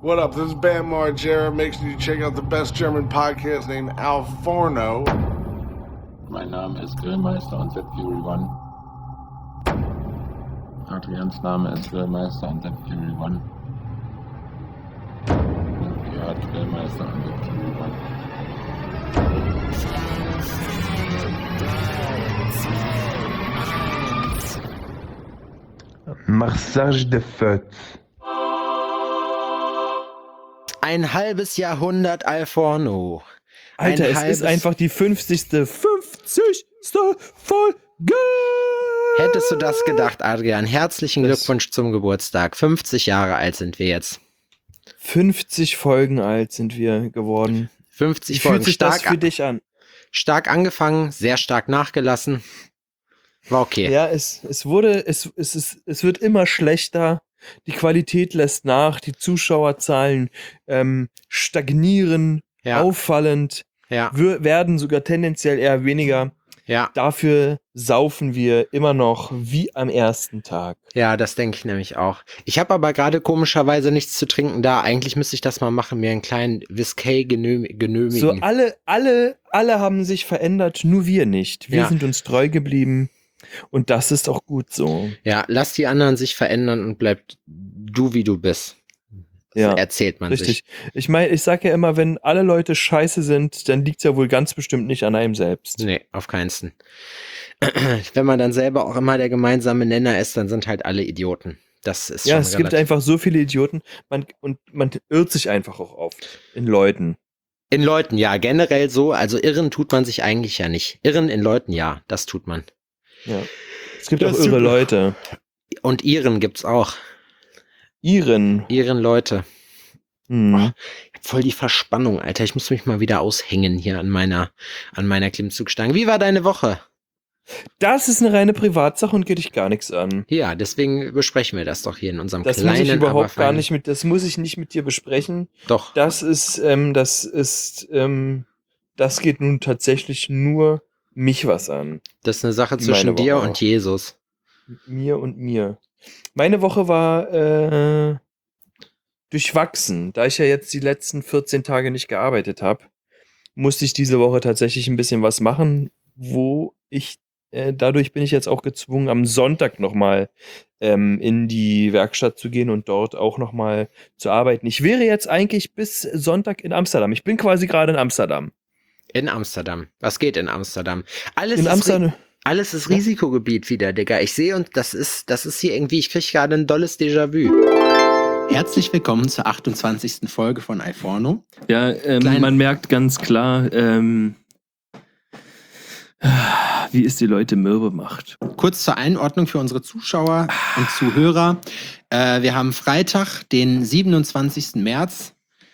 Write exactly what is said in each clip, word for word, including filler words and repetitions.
What up? This is Bam Margera. Make sure you check out the best German podcast named Al Forno. Mein Name ist Grillmeister und Set Fury One. Adrians Name ist Grillmeister und Set Fury One. Und ihr hört Grillmeister und Set Fury One. Massage de Fête. Ein halbes Jahrhundert Al Forno. Alter, Ein es halbes- ist einfach die fünfzigste. fünfzigste Folge! Hättest du das gedacht, Adrian? Herzlichen Das- Glückwunsch zum Geburtstag. fünfzig Jahre alt sind wir jetzt. fünfzig Folgen alt sind wir geworden. fünfzig Wie fühlt Folgen. sich das Stark, für dich an? stark angefangen, sehr stark nachgelassen. War okay. Ja, es, es wurde, es, es, ist, es wird immer schlechter. Die Qualität lässt nach, die Zuschauerzahlen ähm, stagnieren, Ja. auffallend, Ja, wir, werden sogar tendenziell eher weniger. ja, Dafür saufen wir immer noch wie am ersten Tag. ja, das denke ich nämlich auch. Ich habe aber gerade komischerweise nichts zu trinken da. Eigentlich müsste ich das mal machen, mir einen kleinen Whisky genö- genömigen. So alle, alle, alle haben sich verändert, nur wir nicht. Wir Ja. sind uns treu geblieben und das ist auch gut so. Ja, lass die anderen sich verändern und bleib du, wie du bist. Ja, Erzählt man richtig. sich. Ich meine, ich sage ja immer, wenn alle Leute scheiße sind, dann liegt es ja wohl ganz bestimmt nicht an einem selbst. Nee, auf keinsten. Wenn man dann selber auch immer der gemeinsame Nenner ist, dann sind halt alle Idioten. Das ist Ja, schon es gibt relativ- einfach so viele Idioten man, und man irrt sich einfach auch oft in Leuten. In Leuten, ja, generell so. Also irren tut man sich eigentlich ja nicht. Irren in Leuten, ja, das tut man. Ja. Es gibt Das auch ist irre super. Leute. Und Iren gibt's auch. Iren. Iren Leute. Hm. Ich hab voll die Verspannung, Alter. Ich muss mich mal wieder aushängen hier an meiner, an meiner Klimmzugstange. Wie war deine Woche? Das ist eine reine Privatsache und geht dich gar nichts an. Ja, deswegen besprechen wir das doch hier in unserem Das kleinen, muss ich aber überhaupt gar feinen- nicht mit, das muss ich nicht mit dir besprechen. Doch. Das ist, ähm, das ist, ähm, das geht nun tatsächlich nur mich was an. Das ist eine Sache Meine zwischen Woche dir auch. und Jesus. Mir und mir. Meine Woche war äh, durchwachsen. Da ich ja jetzt die letzten vierzehn Tage nicht gearbeitet habe, musste ich diese Woche tatsächlich ein bisschen was machen, wo ich, äh, dadurch bin ich jetzt auch gezwungen, am Sonntag nochmal ähm, in die Werkstatt zu gehen und dort auch nochmal zu arbeiten. Ich wäre jetzt eigentlich bis Sonntag in Amsterdam. Ich bin quasi gerade in Amsterdam. In Amsterdam. Was geht in Amsterdam? Alles In ist Amsterdam. Alles ist Risikogebiet wieder, Digga. Ich sehe und das ist, das ist hier irgendwie, ich kriege gerade ein dolles Déjà-vu. Herzlich willkommen zur achtundzwanzigsten Folge von Al Forno. Ja, ähm, Klein- man merkt ganz klar, ähm, wie es die Leute mürbe macht. Kurz zur Einordnung für unsere Zuschauer und Zuhörer. Äh, wir haben Freitag, den siebenundzwanzigsten März.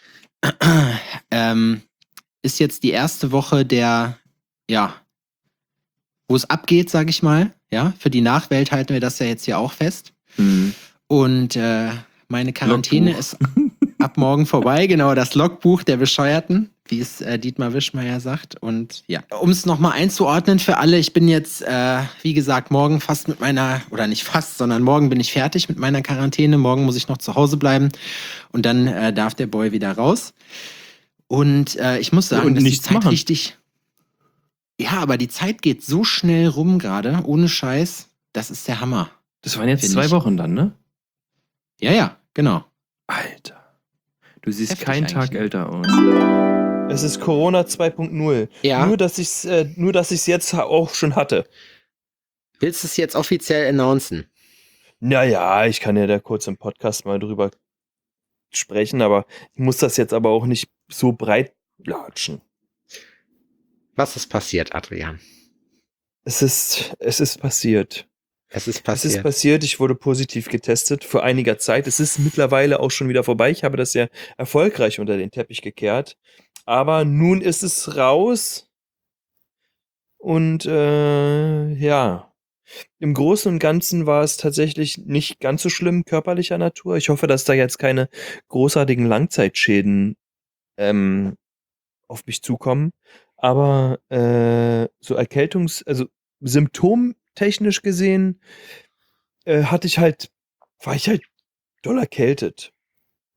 ähm, ist jetzt die erste Woche der, ja, wo es abgeht, sag ich mal. Ja, für die Nachwelt halten wir das ja jetzt hier auch fest. Hm. Und äh, meine Quarantäne Logbuch. ist ab morgen vorbei. Genau, das Logbuch der Bescheuerten, wie es äh, Dietmar Wischmeier sagt. Und ja, um es nochmal einzuordnen für alle, ich bin jetzt, äh, wie gesagt, morgen fast mit meiner, oder nicht fast, sondern morgen bin ich fertig mit meiner Quarantäne. Morgen muss ich noch zu Hause bleiben und dann äh, darf der Boy wieder raus. Und äh, ich muss sagen, Und dass die nichts Zeit machen. richtig... Ja, aber die Zeit geht so schnell rum gerade, ohne Scheiß. Das ist der Hammer. Das waren jetzt Find zwei ich. Wochen dann, ne? Ja, ja, genau. Alter. Du siehst Heftig keinen eigentlich, Tag ne? älter aus. Es ist Corona zwei Punkt null. Ja. Nur, dass ich es äh, nur, dass ich es jetzt ha- auch schon hatte. Willst du es jetzt offiziell announcen? Naja, ich kann ja da kurz im Podcast mal drüber sprechen, aber ich muss das jetzt aber auch nicht so breit latschen. Was ist passiert, Adrian? Es ist, es ist passiert. Es ist Es ist passiert. passiert, ich wurde positiv getestet vor einiger Zeit. Es ist mittlerweile auch schon wieder vorbei. Ich habe das ja erfolgreich unter den Teppich gekehrt. Aber nun ist es raus. Und äh, ja, im Großen und Ganzen war es tatsächlich nicht ganz so schlimm körperlicher Natur. Ich hoffe, dass da jetzt keine großartigen Langzeitschäden ähm, auf mich zukommen. Aber äh, so Erkältungs-, also symptomtechnisch gesehen, äh, hatte ich halt, war ich halt doll erkältet. Oder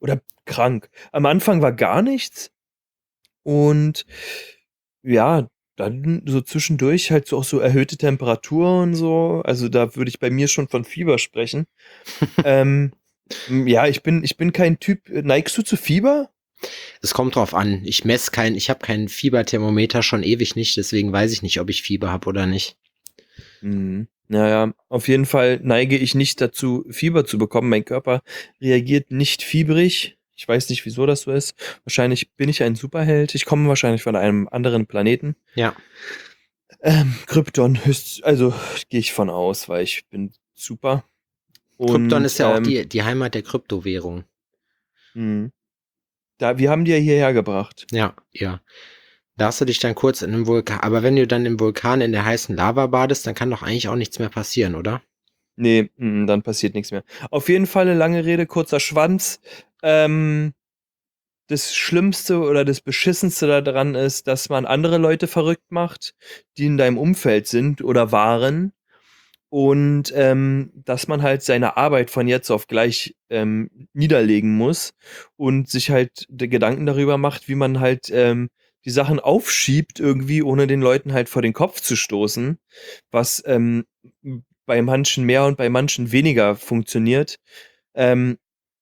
krank. Am Anfang war gar nichts und ja, dann so zwischendurch halt so auch so erhöhte Temperatur und so. Also da würde ich bei mir schon von Fieber sprechen. ähm, ja, ich bin, ich bin kein Typ. Neigst du zu Fieber? Es kommt drauf an. Ich messe kein, ich habe kein Fieberthermometer schon ewig nicht, deswegen weiß ich nicht, ob ich Fieber habe oder nicht. Mhm. Naja, auf jeden Fall neige ich nicht dazu, Fieber zu bekommen. Mein Körper reagiert nicht fiebrig. Ich weiß nicht, wieso das so ist. Wahrscheinlich bin ich ein Superheld. Ich komme wahrscheinlich von einem anderen Planeten. Ja. Ähm, Krypton, höchst, also gehe ich von aus, weil ich bin super. Und, Krypton ist ja auch ähm, die, die Heimat der Kryptowährung. mh. Da, wir haben die ja hierher gebracht. Ja, ja. Da hast du dich dann kurz in einem Vulkan, aber wenn du dann im Vulkan in der heißen Lava badest, dann kann doch eigentlich auch nichts mehr passieren, oder? Nee, mh, dann passiert nichts mehr. Auf jeden Fall eine lange Rede, kurzer Schwanz. Ähm, das Schlimmste oder das Beschissenste daran ist, dass man andere Leute verrückt macht, die in deinem Umfeld sind oder waren. Und ähm, dass man halt seine Arbeit von jetzt auf gleich ähm, niederlegen muss und sich halt de- Gedanken darüber macht, wie man halt ähm, die Sachen aufschiebt irgendwie, ohne den Leuten halt vor den Kopf zu stoßen, was ähm, bei manchen mehr und bei manchen weniger funktioniert. Ähm,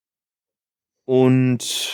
und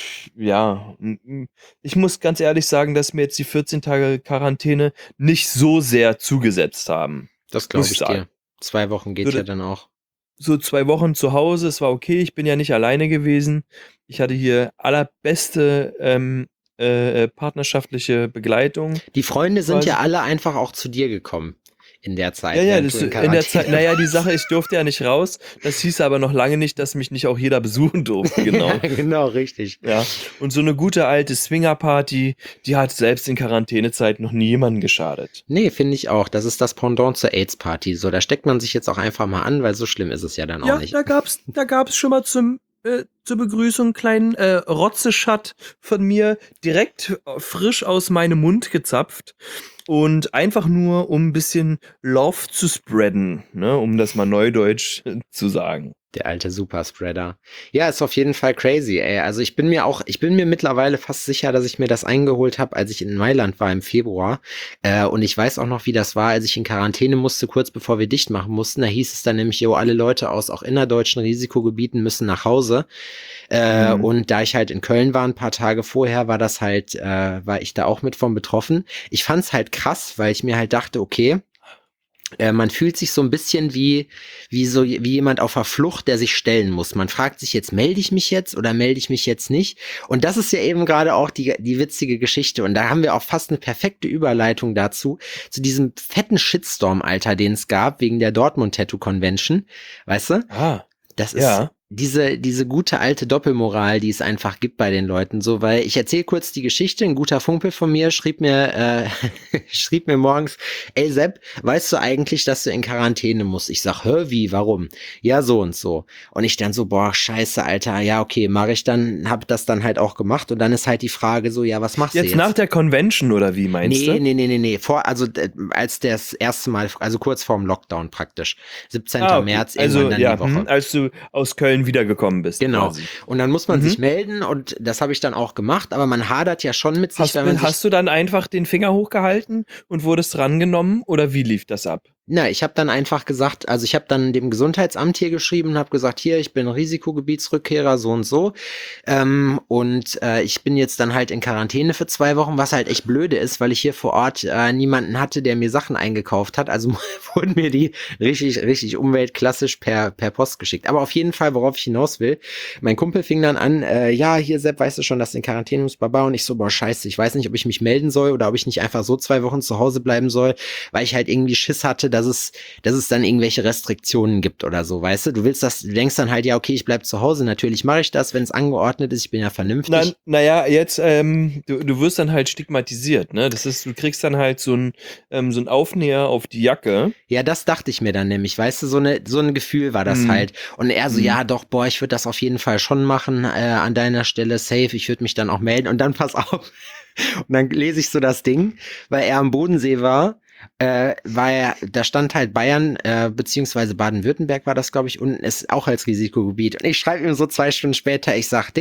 ja, m- m- ich muss ganz ehrlich sagen, dass mir jetzt die vierzehn Tage Quarantäne nicht so sehr zugesetzt haben. Das glaube Muss ich ich sagen. dir. Zwei Wochen geht Würde- ja dann auch. So zwei Wochen zu Hause, es war okay, ich bin ja nicht alleine gewesen. Ich hatte hier allerbeste ähm, äh, partnerschaftliche Begleitung. Die Freunde sind Quasi. ja alle einfach auch zu dir gekommen in der Zeit. Ja, ja, während das, du in der Quarantäne Zeit, naja, die Sache, ich durfte ja nicht raus. Das hieß aber noch lange nicht, dass mich nicht auch jeder besuchen durfte, genau. Ja, genau, richtig. Ja, und so eine gute alte Swingerparty, die hat selbst in Quarantänezeit noch nie jemandem geschadet. Nee, finde ich auch. Das ist das Pendant zur AIDS-Party. So, da steckt man sich jetzt auch einfach mal an, weil so schlimm ist es ja dann auch Ja, nicht. da gab's, da gab's schon mal zum, äh, zur Begrüßung einen kleinen äh, Rotzeschat von mir, direkt frisch aus meinem Mund gezapft. Und einfach nur, um ein bisschen Love zu spreaden, ne, um das mal neudeutsch zu sagen. Der alte Superspreader. Ja, ist auf jeden Fall crazy, ey. Also ich bin mir auch, ich bin mir mittlerweile fast sicher, dass ich mir das eingeholt habe, als ich in Mailand war im Februar. Äh, und ich weiß auch noch, wie das war, als ich in Quarantäne musste, kurz bevor wir dicht machen mussten. Da hieß es dann nämlich, jo, alle Leute aus auch innerdeutschen Risikogebieten müssen nach Hause. Äh, Mhm. Und da ich halt in Köln war, ein paar Tage vorher, war das halt, äh, war ich da auch mit von betroffen. Ich fand's halt krass, weil ich mir halt dachte, okay, äh, man fühlt sich so ein bisschen wie, wie so, wie jemand auf der Flucht, der sich stellen muss. Man fragt sich jetzt, melde ich mich jetzt oder melde ich mich jetzt nicht? Und das ist ja eben gerade auch die, die witzige Geschichte. Und da haben wir auch fast eine perfekte Überleitung dazu, zu diesem fetten Shitstorm, Alter, den es gab wegen der Dortmund Tattoo Convention. Weißt du? Ah, Das ist ja. diese, diese gute alte Doppelmoral, die es einfach gibt bei den Leuten, so, weil ich erzähle kurz die Geschichte. Ein guter Kumpel von mir schrieb mir, äh, schrieb mir morgens, ey Sepp, weißt du eigentlich, dass du in Quarantäne musst? Ich sag, hä, wie, warum? Ja, so und so. Und ich dann so, boah, scheiße, Alter, ja, okay, mache ich dann, hab das dann halt auch gemacht. Und dann ist halt die Frage so, ja, was machst Jetzt, du jetzt? nach der Convention oder wie meinst Nee, du? nee, nee, nee, nee, vor, also äh, als das erste Mal, also kurz vorm Lockdown praktisch. siebzehnten Ah, okay. März, also irgendwann dann ja, die Woche. hm, als du aus Köln wiedergekommen bist. Genau. Quasi. Und dann muss man Mhm. sich melden und das habe ich dann auch gemacht, aber man hadert ja schon mit sich, Hast, weil man du, sich, hast du dann einfach den Finger hochgehalten und wurdest drangenommen oder wie lief das ab? na, ich habe dann einfach gesagt, also ich habe dann dem Gesundheitsamt hier geschrieben und habe gesagt, hier, ich bin Risikogebietsrückkehrer, so und so. Ähm, und äh, ich bin jetzt dann halt in Quarantäne für zwei Wochen, was halt echt blöde ist, weil ich hier vor Ort äh, niemanden hatte, der mir Sachen eingekauft hat. Also wurden mir die richtig, richtig umweltklassisch per, per Post geschickt. Aber auf jeden Fall, worauf ich hinaus will, mein Kumpel fing dann an, äh, ja, hier, Sepp, weißt du schon, dass du in Quarantäne musst, Baba? Und ich so, boah, scheiße, ich weiß nicht, ob ich mich melden soll oder ob ich nicht einfach so zwei Wochen zu Hause bleiben soll, weil ich halt irgendwie Schiss hatte, dass es, dass es dann irgendwelche Restriktionen gibt oder so, weißt du? Du willst das, du denkst dann halt, ja, okay, ich bleib zu Hause, natürlich mache ich das, wenn es angeordnet ist, ich bin ja vernünftig. Na, naja, jetzt, ähm, du, du wirst dann halt stigmatisiert, ne? Das ist, du kriegst dann halt so ein, ähm, so ein Aufnäher auf die Jacke. Ja, das dachte ich mir dann nämlich, weißt du, so eine so ein Gefühl war das Mhm. halt. Und er so, Mhm. ja doch, boah, ich würde das auf jeden Fall schon machen, äh, an deiner Stelle, safe, ich würde mich dann auch melden. Und dann pass auf, und dann lese ich so das Ding, weil er am Bodensee war, äh, war er, da stand halt Bayern, äh, beziehungsweise Baden-Württemberg war das, glaube ich, unten ist auch als Risikogebiet. Und ich schreibe ihm so zwei Stunden später, ich sag, Dicker,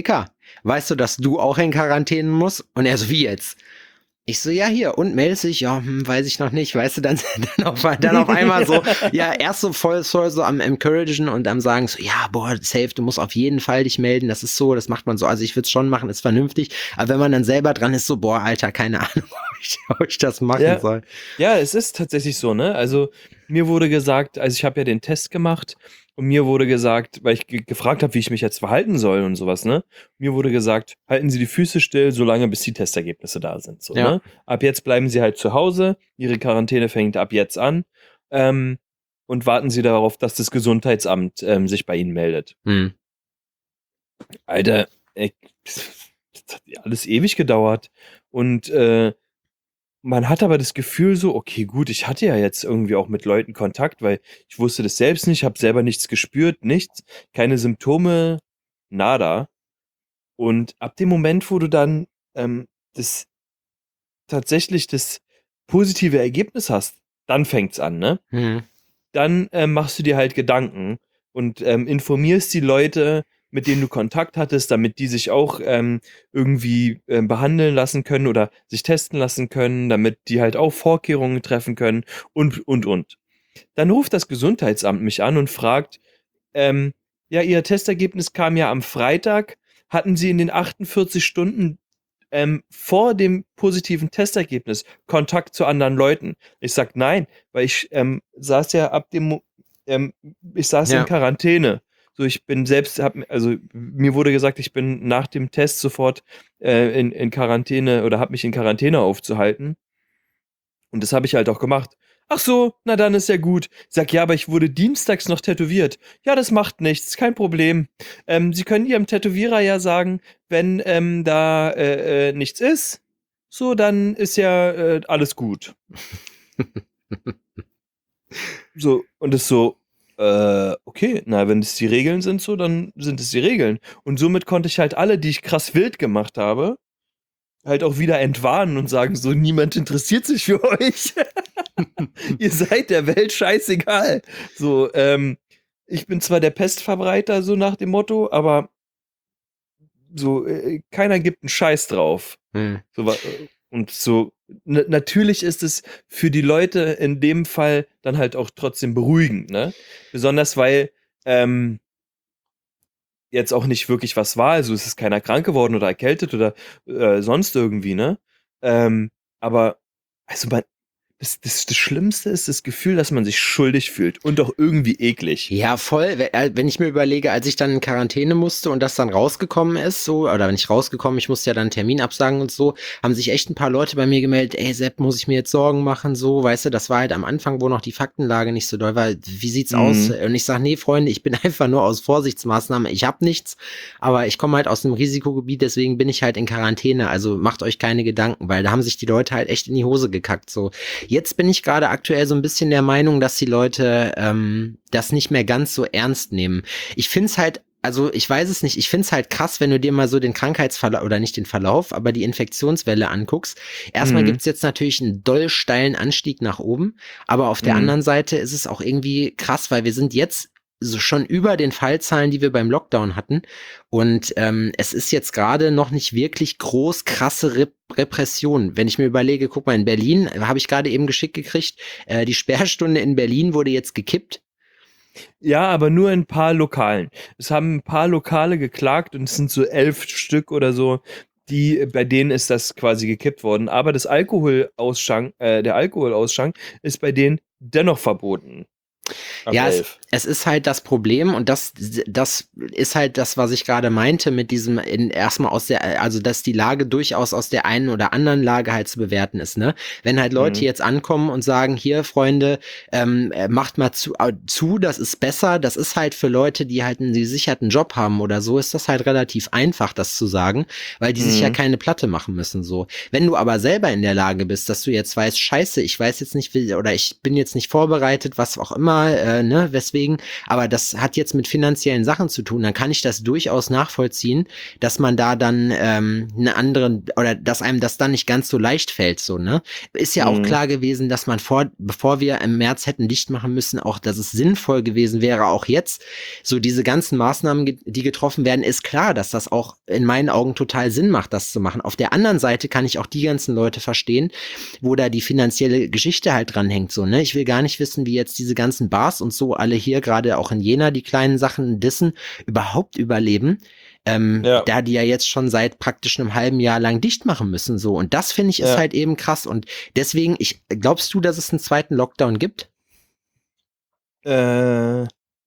weißt du, dass du auch in Quarantäne musst? Und er so, wie jetzt? Ich so, ja, hier, und meldest dich? Ja, hm, weiß ich noch nicht, weißt du, dann, dann, auf, dann auf einmal so, ja, erst so voll, voll so am encouragen und am sagen so, ja, boah, safe, du musst auf jeden Fall dich melden, das ist so, das macht man so, also ich würde es schon machen, ist vernünftig, aber wenn man dann selber dran ist, so, boah, Alter, keine Ahnung, ob ich, ob ich das machen Ja. soll. Ja, es ist tatsächlich so, ne? Also mir wurde gesagt, also ich habe ja den Test gemacht und mir wurde gesagt, weil ich ge gefragt habe, wie ich mich jetzt verhalten soll und sowas, ne? Mir wurde gesagt, halten Sie die Füße still, solange bis die Testergebnisse da sind, so, Ja. ne? Ab jetzt bleiben Sie halt zu Hause, Ihre Quarantäne fängt ab jetzt an, ähm, und warten Sie darauf, dass das Gesundheitsamt ähm, sich bei Ihnen meldet. Hm. Alter, ey, das hat alles ewig gedauert und äh, man hat aber das Gefühl so, okay, gut, ich hatte ja jetzt irgendwie auch mit Leuten Kontakt, weil ich wusste das selbst nicht, habe selber nichts gespürt, nichts, keine Symptome, nada. Und ab dem Moment, wo du dann ähm, das tatsächlich das positive Ergebnis hast, dann fängt's an, ne? Hm. Dann ähm, machst du dir halt Gedanken und ähm, informierst die Leute, mit denen du Kontakt hattest, damit die sich auch ähm, irgendwie ähm, behandeln lassen können oder sich testen lassen können, damit die halt auch Vorkehrungen treffen können und, und, und. Dann ruft das Gesundheitsamt mich an und fragt, ähm, ja, Ihr Testergebnis kam ja am Freitag, hatten Sie in den achtundvierzig Stunden ähm, vor dem positiven Testergebnis Kontakt zu anderen Leuten? Ich sag nein, weil ich ähm, saß ja ab dem, Mo- ähm, ich saß Ja. in Quarantäne. So, ich bin selbst, hab, also mir wurde gesagt, ich bin nach dem Test sofort äh, in, in Quarantäne oder habe mich in Quarantäne aufzuhalten. Und das habe ich halt auch gemacht. Ach so, na dann ist ja gut. Ich sag, ja, aber ich wurde dienstags noch tätowiert. Ja, das macht nichts, kein Problem. Ähm, Sie können Ihrem Tätowierer ja sagen, wenn ähm, da äh, äh, nichts ist, so, dann ist ja äh, alles gut. So, und es so, äh, okay, na, wenn es die Regeln sind, so, dann sind es die Regeln. Und somit konnte ich halt alle, die ich krass wild gemacht habe, halt auch wieder entwarnen und sagen, so, niemand interessiert sich für euch. Ihr seid der Welt scheißegal. So, ähm, ich bin zwar der Pestverbreiter, so nach dem Motto, aber so, äh, keiner gibt einen Scheiß drauf. Hm. So, wa- und so, na- natürlich ist es für die Leute in dem Fall dann halt auch trotzdem beruhigend, ne? Besonders weil, ähm, jetzt auch nicht wirklich was war, also es ist keiner krank geworden oder erkältet oder äh, sonst irgendwie, ne? Ähm, aber, also man, das, das, das Schlimmste ist das Gefühl, dass man sich schuldig fühlt und auch irgendwie eklig. Ja, voll. We- äh, Wenn ich mir überlege, als ich dann in Quarantäne musste und das dann rausgekommen ist, so, oder wenn ich rausgekommen, ich musste ja dann einen Termin absagen und so, haben sich echt ein paar Leute bei mir gemeldet, ey Sepp, muss ich mir jetzt Sorgen machen, so, weißt du, das war halt am Anfang, wo noch die Faktenlage nicht so doll war. Wie sieht's Mhm. aus? Und ich sag, nee, Freunde, ich bin einfach nur aus Vorsichtsmaßnahmen, ich hab nichts, aber ich komme halt aus einem Risikogebiet, deswegen bin ich halt in Quarantäne, also macht euch keine Gedanken, weil da haben sich die Leute halt echt in die Hose gekackt, so. Jetzt bin ich gerade aktuell so ein bisschen der Meinung, dass die Leute ähm, das nicht mehr ganz so ernst nehmen. Ich find's halt, also ich weiß es nicht, ich find's halt krass, wenn du dir mal so den Krankheitsverlauf, oder nicht den Verlauf, aber die Infektionswelle anguckst. Erstmal Mhm. gibt's jetzt natürlich einen doll steilen Anstieg nach oben, aber auf der Mhm. anderen Seite ist es auch irgendwie krass, weil wir sind jetzt so schon über den Fallzahlen, die wir beim Lockdown hatten. Und ähm, es ist jetzt gerade noch nicht wirklich groß krasse Rep Repression. Wenn ich mir überlege, guck mal, in Berlin, äh, habe ich gerade eben geschickt gekriegt, äh, die Sperrstunde in Berlin wurde jetzt gekippt. Ja, aber nur in ein paar Lokalen. Es haben ein paar Lokale geklagt und es sind so elf Stück oder so, die, bei denen ist das quasi gekippt worden. Aber das Alkoholausschank, äh, der Alkoholausschank ist bei denen dennoch verboten. Ab Ja, es, elf. es ist halt das Problem und das, das ist halt das, was ich gerade meinte mit diesem in, erstmal aus der, also dass die Lage durchaus aus der einen oder anderen Lage halt zu bewerten ist, ne? Wenn halt Leute Mhm. jetzt ankommen und sagen, hier Freunde, ähm, äh, macht mal zu, äh, zu, das ist besser, das ist halt für Leute, die halt einen gesicherten Job haben oder so, ist das halt relativ einfach, das zu sagen, weil die sich ja Mhm. keine Platte machen müssen, so. Wenn du aber selber in der Lage bist, dass du jetzt weißt, scheiße, ich weiß jetzt nicht, wie, oder ich bin jetzt nicht vorbereitet, was auch immer, äh, äh, ne, weswegen, aber das hat jetzt mit finanziellen Sachen zu tun, dann kann ich das durchaus nachvollziehen, dass man da dann ähm, eine andere, oder dass einem das dann nicht ganz so leicht fällt, so, ne? Ist ja auch Mhm. klar gewesen, dass man vor, bevor wir im März hätten dicht machen müssen, auch, dass es sinnvoll gewesen wäre, auch jetzt, so diese ganzen Maßnahmen, ge- die getroffen werden, ist klar, dass das auch in meinen Augen total Sinn macht, das zu machen. Auf der anderen Seite kann ich auch die ganzen Leute verstehen, wo da die finanzielle Geschichte halt dranhängt, so, ne? Ich will gar nicht wissen, wie jetzt diese ganzen Bars und so alle hier, gerade auch in Jena, die kleinen Sachen dissen, überhaupt überleben. Ähm, Ja. da die ja jetzt schon seit praktisch einem halben Jahr lang dicht machen müssen, so. Und das finde ich ist Ja. halt eben krass. Und deswegen, ich, glaubst du, dass es einen zweiten Lockdown gibt? Äh,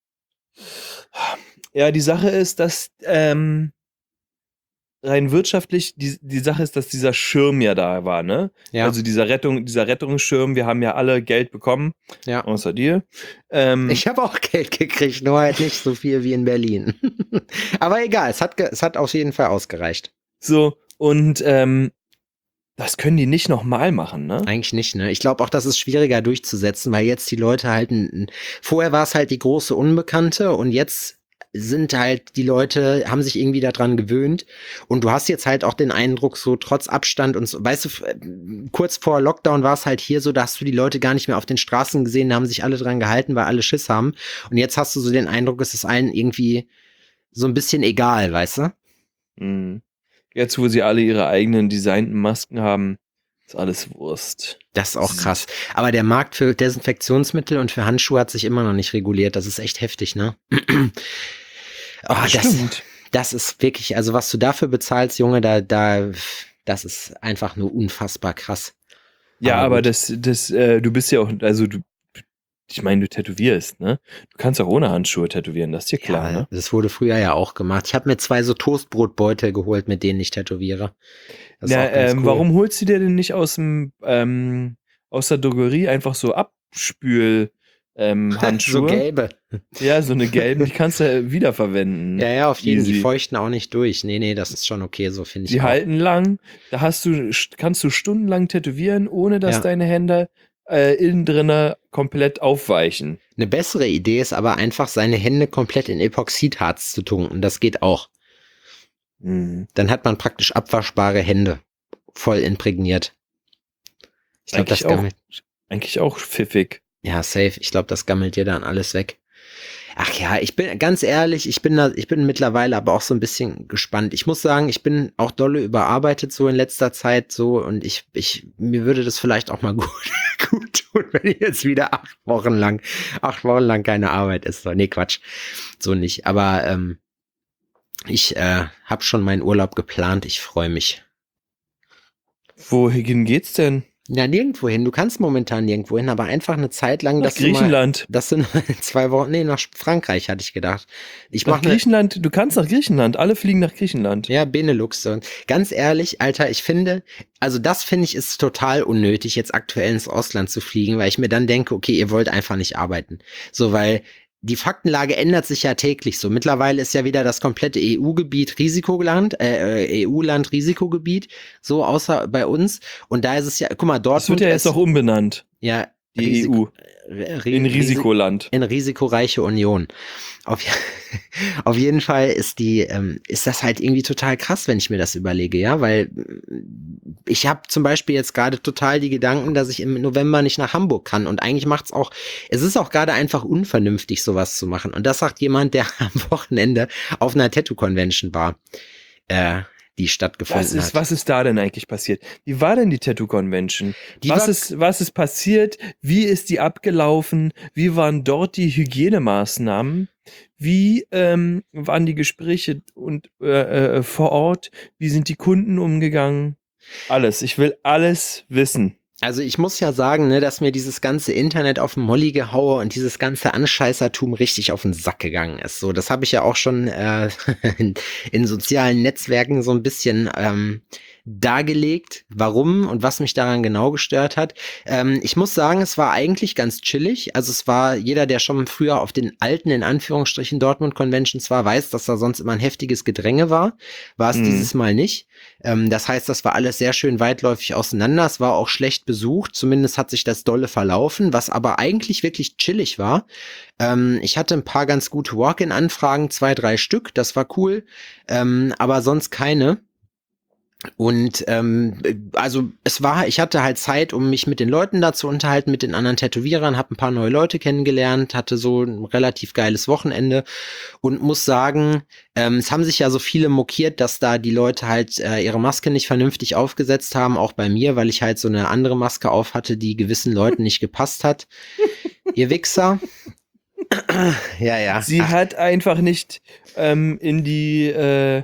ja, die Sache ist, dass ähm, rein wirtschaftlich, die, die Sache ist, dass dieser Schirm ja da war, ne? Ja. Also dieser Rettung, dieser Rettungsschirm, wir haben ja alle Geld bekommen, Ja. außer dir. Ähm, Ich habe auch Geld gekriegt, nur halt nicht so viel wie in Berlin. Aber egal, es hat, ge- es hat auf jeden Fall ausgereicht. so, und ähm, das können die nicht nochmal machen, ne? Eigentlich nicht, ne? Ich glaube auch, das ist schwieriger durchzusetzen, weil jetzt die Leute halt, ein, ein- vorher war es halt die große Unbekannte und jetzt sind halt die Leute, haben sich irgendwie daran gewöhnt und du hast jetzt halt auch den Eindruck, so trotz Abstand und so, weißt du, f- äh, kurz vor Lockdown war es halt hier so, da hast du die Leute gar nicht mehr auf den Straßen gesehen, da haben sich alle dran gehalten, weil alle Schiss haben und jetzt hast du so den Eindruck, es ist allen irgendwie so ein bisschen egal, weißt du? Mhm. Jetzt, wo sie alle ihre eigenen designten Masken haben, ist alles Wurst. Das ist auch krass. Aber der Markt für Desinfektionsmittel und für Handschuhe hat sich immer noch nicht reguliert. Das ist echt heftig, ne? Oh, das, Stimmt. das ist wirklich, also was du dafür bezahlst, Junge, da, da, das ist einfach nur unfassbar krass. Ja, Aber aber gut. das, das, äh, du bist ja auch, also du, ich meine, du tätowierst, ne? Du kannst auch ohne Handschuhe tätowieren, das ist dir klar, Ja, ne? das wurde früher ja auch gemacht. Ich habe mir zwei so Toastbrotbeutel geholt, mit denen ich tätowiere. Das ist Na, auch ganz ähm, cool. warum holst du dir denn nicht aus dem, ähm, aus der Drogerie einfach so Abspül, ähm, So Handschuhe? gelbe. Ja, so eine gelben, die kannst du ja wiederverwenden. Ja, ja, auf jeden Fall. Die Easy. feuchten auch nicht durch. Nee, nee, das ist schon okay, so finde ich Die auch. halten lang, da hast du, kannst du stundenlang tätowieren, ohne dass Ja. deine Hände äh, innen drinne komplett aufweichen. Eine bessere Idee ist aber einfach, seine Hände komplett in Epoxidharz zu tunken. Das geht auch. Mhm. Dann hat man praktisch abwaschbare Hände. Voll imprägniert. Ich glaube, das Eigentlich auch. gammelt. Eigentlich auch pfiffig. Ja, safe. Ich glaube, das gammelt dir dann alles weg. Ach ja, ich bin ganz ehrlich, ich bin da, ich bin mittlerweile aber auch so ein bisschen gespannt. Ich muss sagen, ich bin auch dolle überarbeitet so in letzter Zeit so und ich, ich, mir würde das vielleicht auch mal gut, gut tun, wenn jetzt wieder acht Wochen lang, acht Wochen lang keine Arbeit ist. So, nee, Quatsch. So nicht. Aber ähm, ich äh, habe schon meinen Urlaub geplant. Ich freue mich. Wohin geht's denn? Ja, nirgendwo hin. Du kannst momentan nirgendwo hin, aber einfach eine Zeit lang, Nach dass du mal, Griechenland. dass du nur zwei Wochen, nee, nach Frankreich hatte ich gedacht. Ich Nach mache eine, Griechenland, du kannst nach Griechenland, alle fliegen nach Griechenland. ja, Benelux. So. Ganz ehrlich, Alter, ich finde, also das finde ich ist total unnötig, jetzt aktuell ins Ausland zu fliegen, weil ich mir dann denke, okay, ihr wollt einfach nicht arbeiten. So, weil die Faktenlage ändert sich ja täglich so. Mittlerweile ist ja wieder das komplette E U-Gebiet Risikoland, äh, E U-Land Risikogebiet, so außer bei uns. Und da ist es ja, guck mal, dort Das wird ja jetzt auch umbenannt, ja, die Risiko- E U, Ri- in Risi- Risikoland. in risikoreiche Union. Auf, auf jeden Fall ist die, ähm, ist das halt irgendwie total krass, wenn ich mir das überlege, ja, weil äh, ich habe zum Beispiel jetzt gerade total die Gedanken, dass ich im November nicht nach Hamburg kann und eigentlich macht's auch, es ist auch gerade einfach unvernünftig, sowas zu machen und das sagt jemand, der am Wochenende auf einer Tattoo-Convention war, äh, die stattgefunden Was ist, hat. was ist da denn eigentlich passiert? Wie war denn die Tattoo Convention? Die Was war- ist, was ist passiert? Wie ist die abgelaufen? Wie waren dort die Hygienemaßnahmen? Wie ähm, waren die Gespräche und äh, äh, vor Ort? Wie sind die Kunden umgegangen? Alles. Ich will alles wissen. Also ich muss ja sagen, ne, dass mir dieses ganze Internet auf den Molly gehaue und dieses ganze Anscheißertum richtig auf den Sack gegangen ist. So, das habe ich ja auch schon äh, in, in sozialen Netzwerken so ein bisschen ähm, dargelegt, warum und was mich daran genau gestört hat. Ähm, ich muss sagen, es war eigentlich ganz chillig. Also es war, jeder, der schon früher auf den alten, in Anführungsstrichen, Dortmund Conventions war, weiß, dass da sonst immer ein heftiges Gedränge war. War es Mhm. dieses Mal nicht. Ähm, das heißt, das war alles sehr schön weitläufig auseinander. Es war auch schlecht besucht. Zumindest hat sich das dolle verlaufen, was aber eigentlich wirklich chillig war. Ähm, ich hatte ein paar ganz gute Walk-in-Anfragen, zwei, drei Stück. Das war cool. Ähm, aber sonst keine. Und ähm, also es war, ich hatte halt Zeit, um mich mit den Leuten da zu unterhalten, mit den anderen Tätowierern, habe ein paar neue Leute kennengelernt, hatte so ein relativ geiles Wochenende und muss sagen, ähm, es haben sich ja so viele mokiert, dass da die Leute halt äh, ihre Maske nicht vernünftig aufgesetzt haben, auch bei mir, weil ich halt so eine andere Maske auf hatte, die gewissen Leuten nicht gepasst hat. Ihr Wichser. Ja, ja. Sie Ach, hat einfach nicht ähm, in die äh,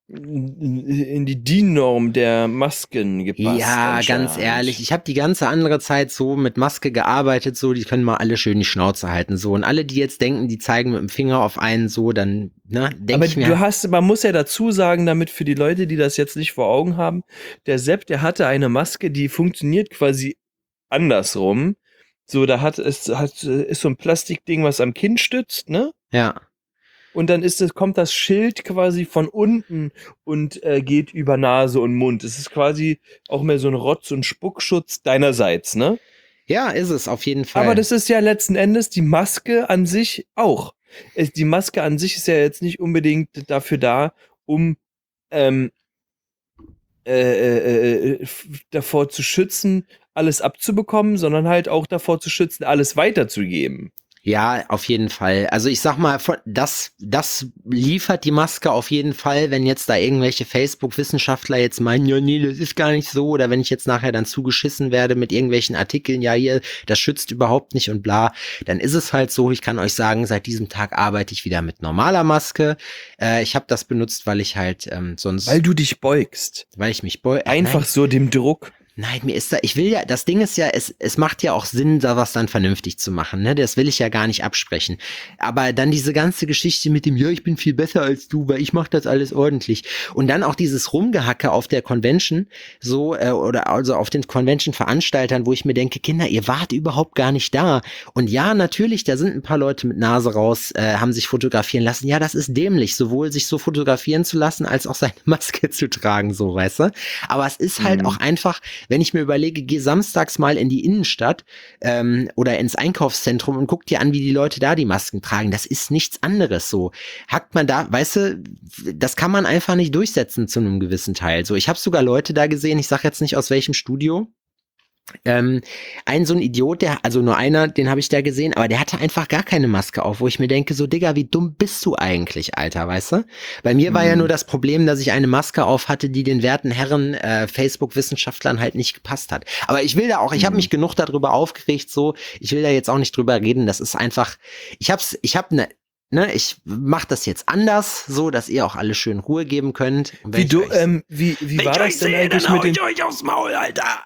in die D I N-Norm der Masken gepasst. ja, ganz anscheinend. ehrlich, ich habe die ganze andere Zeit so mit Maske gearbeitet, so, die können mal alle schön die Schnauze halten, so. Und alle, die jetzt denken, die zeigen mit dem Finger auf einen, so, dann, ne, denke Aber ich mir. du hast, man muss ja dazu sagen, damit für die Leute, die das jetzt nicht vor Augen haben, der Sepp, der hatte eine Maske, die funktioniert quasi andersrum. So, da hat es hat, ist so ein Plastikding, was am Kinn stützt, ne? Ja. Und dann ist es, kommt das Schild quasi von unten und äh, geht über Nase und Mund. Es ist quasi auch mehr so ein Rotz- und Spuckschutz deinerseits, ne? Ja, ist es, auf jeden Fall. Aber das ist ja letzten Endes die Maske an sich auch. Es- Die Maske an sich ist ja jetzt nicht unbedingt dafür da, um ähm, äh, äh, äh, f- davor zu schützen, alles abzubekommen, sondern halt auch davor zu schützen, alles weiterzugeben. Ja, auf jeden Fall. Also ich sag mal, von- das, das liefert die Maske auf jeden Fall, wenn jetzt da irgendwelche Facebook-Wissenschaftler jetzt meinen, ja nee, das ist gar nicht so, oder wenn ich jetzt nachher dann zugeschissen werde mit irgendwelchen Artikeln, ja hier, das schützt überhaupt nicht und bla, dann ist es halt so, ich kann euch sagen, seit diesem Tag arbeite ich wieder mit normaler Maske. Äh, ich habe das benutzt, weil ich halt ähm, sonst, Weil du dich beugst. weil ich mich beu- Einfach Nein. so dem Druck. Nein, mir ist da, ich will ja, das Ding ist ja, es, es macht ja auch Sinn, da was dann vernünftig zu machen, ne? Das will ich ja gar nicht absprechen. Aber dann diese ganze Geschichte mit dem, ja, ich bin viel besser als du, weil ich mach das alles ordentlich. Und dann auch dieses Rumgehacke auf der Convention, so, äh, oder also auf den Convention-Veranstaltern, wo ich mir denke, Kinder, ihr wart überhaupt gar nicht da. Und ja, natürlich, da sind ein paar Leute mit Nase raus, äh, haben sich fotografieren lassen. Ja, das ist dämlich, sowohl sich so fotografieren zu lassen, als auch seine Maske zu tragen, so, weißt du? Aber es ist halt Mhm. auch einfach, wenn ich mir überlege, geh samstags mal in die Innenstadt ähm, oder ins Einkaufszentrum und guck dir an, wie die Leute da die Masken tragen. Das ist nichts anderes so. Hackt man da, weißt du, das kann man einfach nicht durchsetzen zu einem gewissen Teil. So, ich habe sogar Leute da gesehen, ich sag jetzt nicht aus welchem Studio, ähm, ein so ein Idiot, der, also nur einer, den habe ich da gesehen, aber der hatte einfach gar keine Maske auf, wo ich mir denke, so Digga, wie dumm bist du eigentlich, Alter, weißt du? Bei mir war ja Mhm. nur das Problem, dass ich eine Maske auf hatte, die den werten Herren äh, Facebook-Wissenschaftlern halt nicht gepasst hat. Aber ich will da auch, ich habe Mhm. mich genug darüber aufgeregt, so, ich will da jetzt auch nicht drüber reden, das ist einfach, ich hab's, ich hab ne, ne, ich mach das jetzt anders, so, dass ihr auch alle schön Ruhe geben könnt. Und wenn Wie ich du, euch- ähm, wie, wie wenn war ich das euch denn sehe, eigentlich dann hau mit den, ich euch aufs Maul, Alter!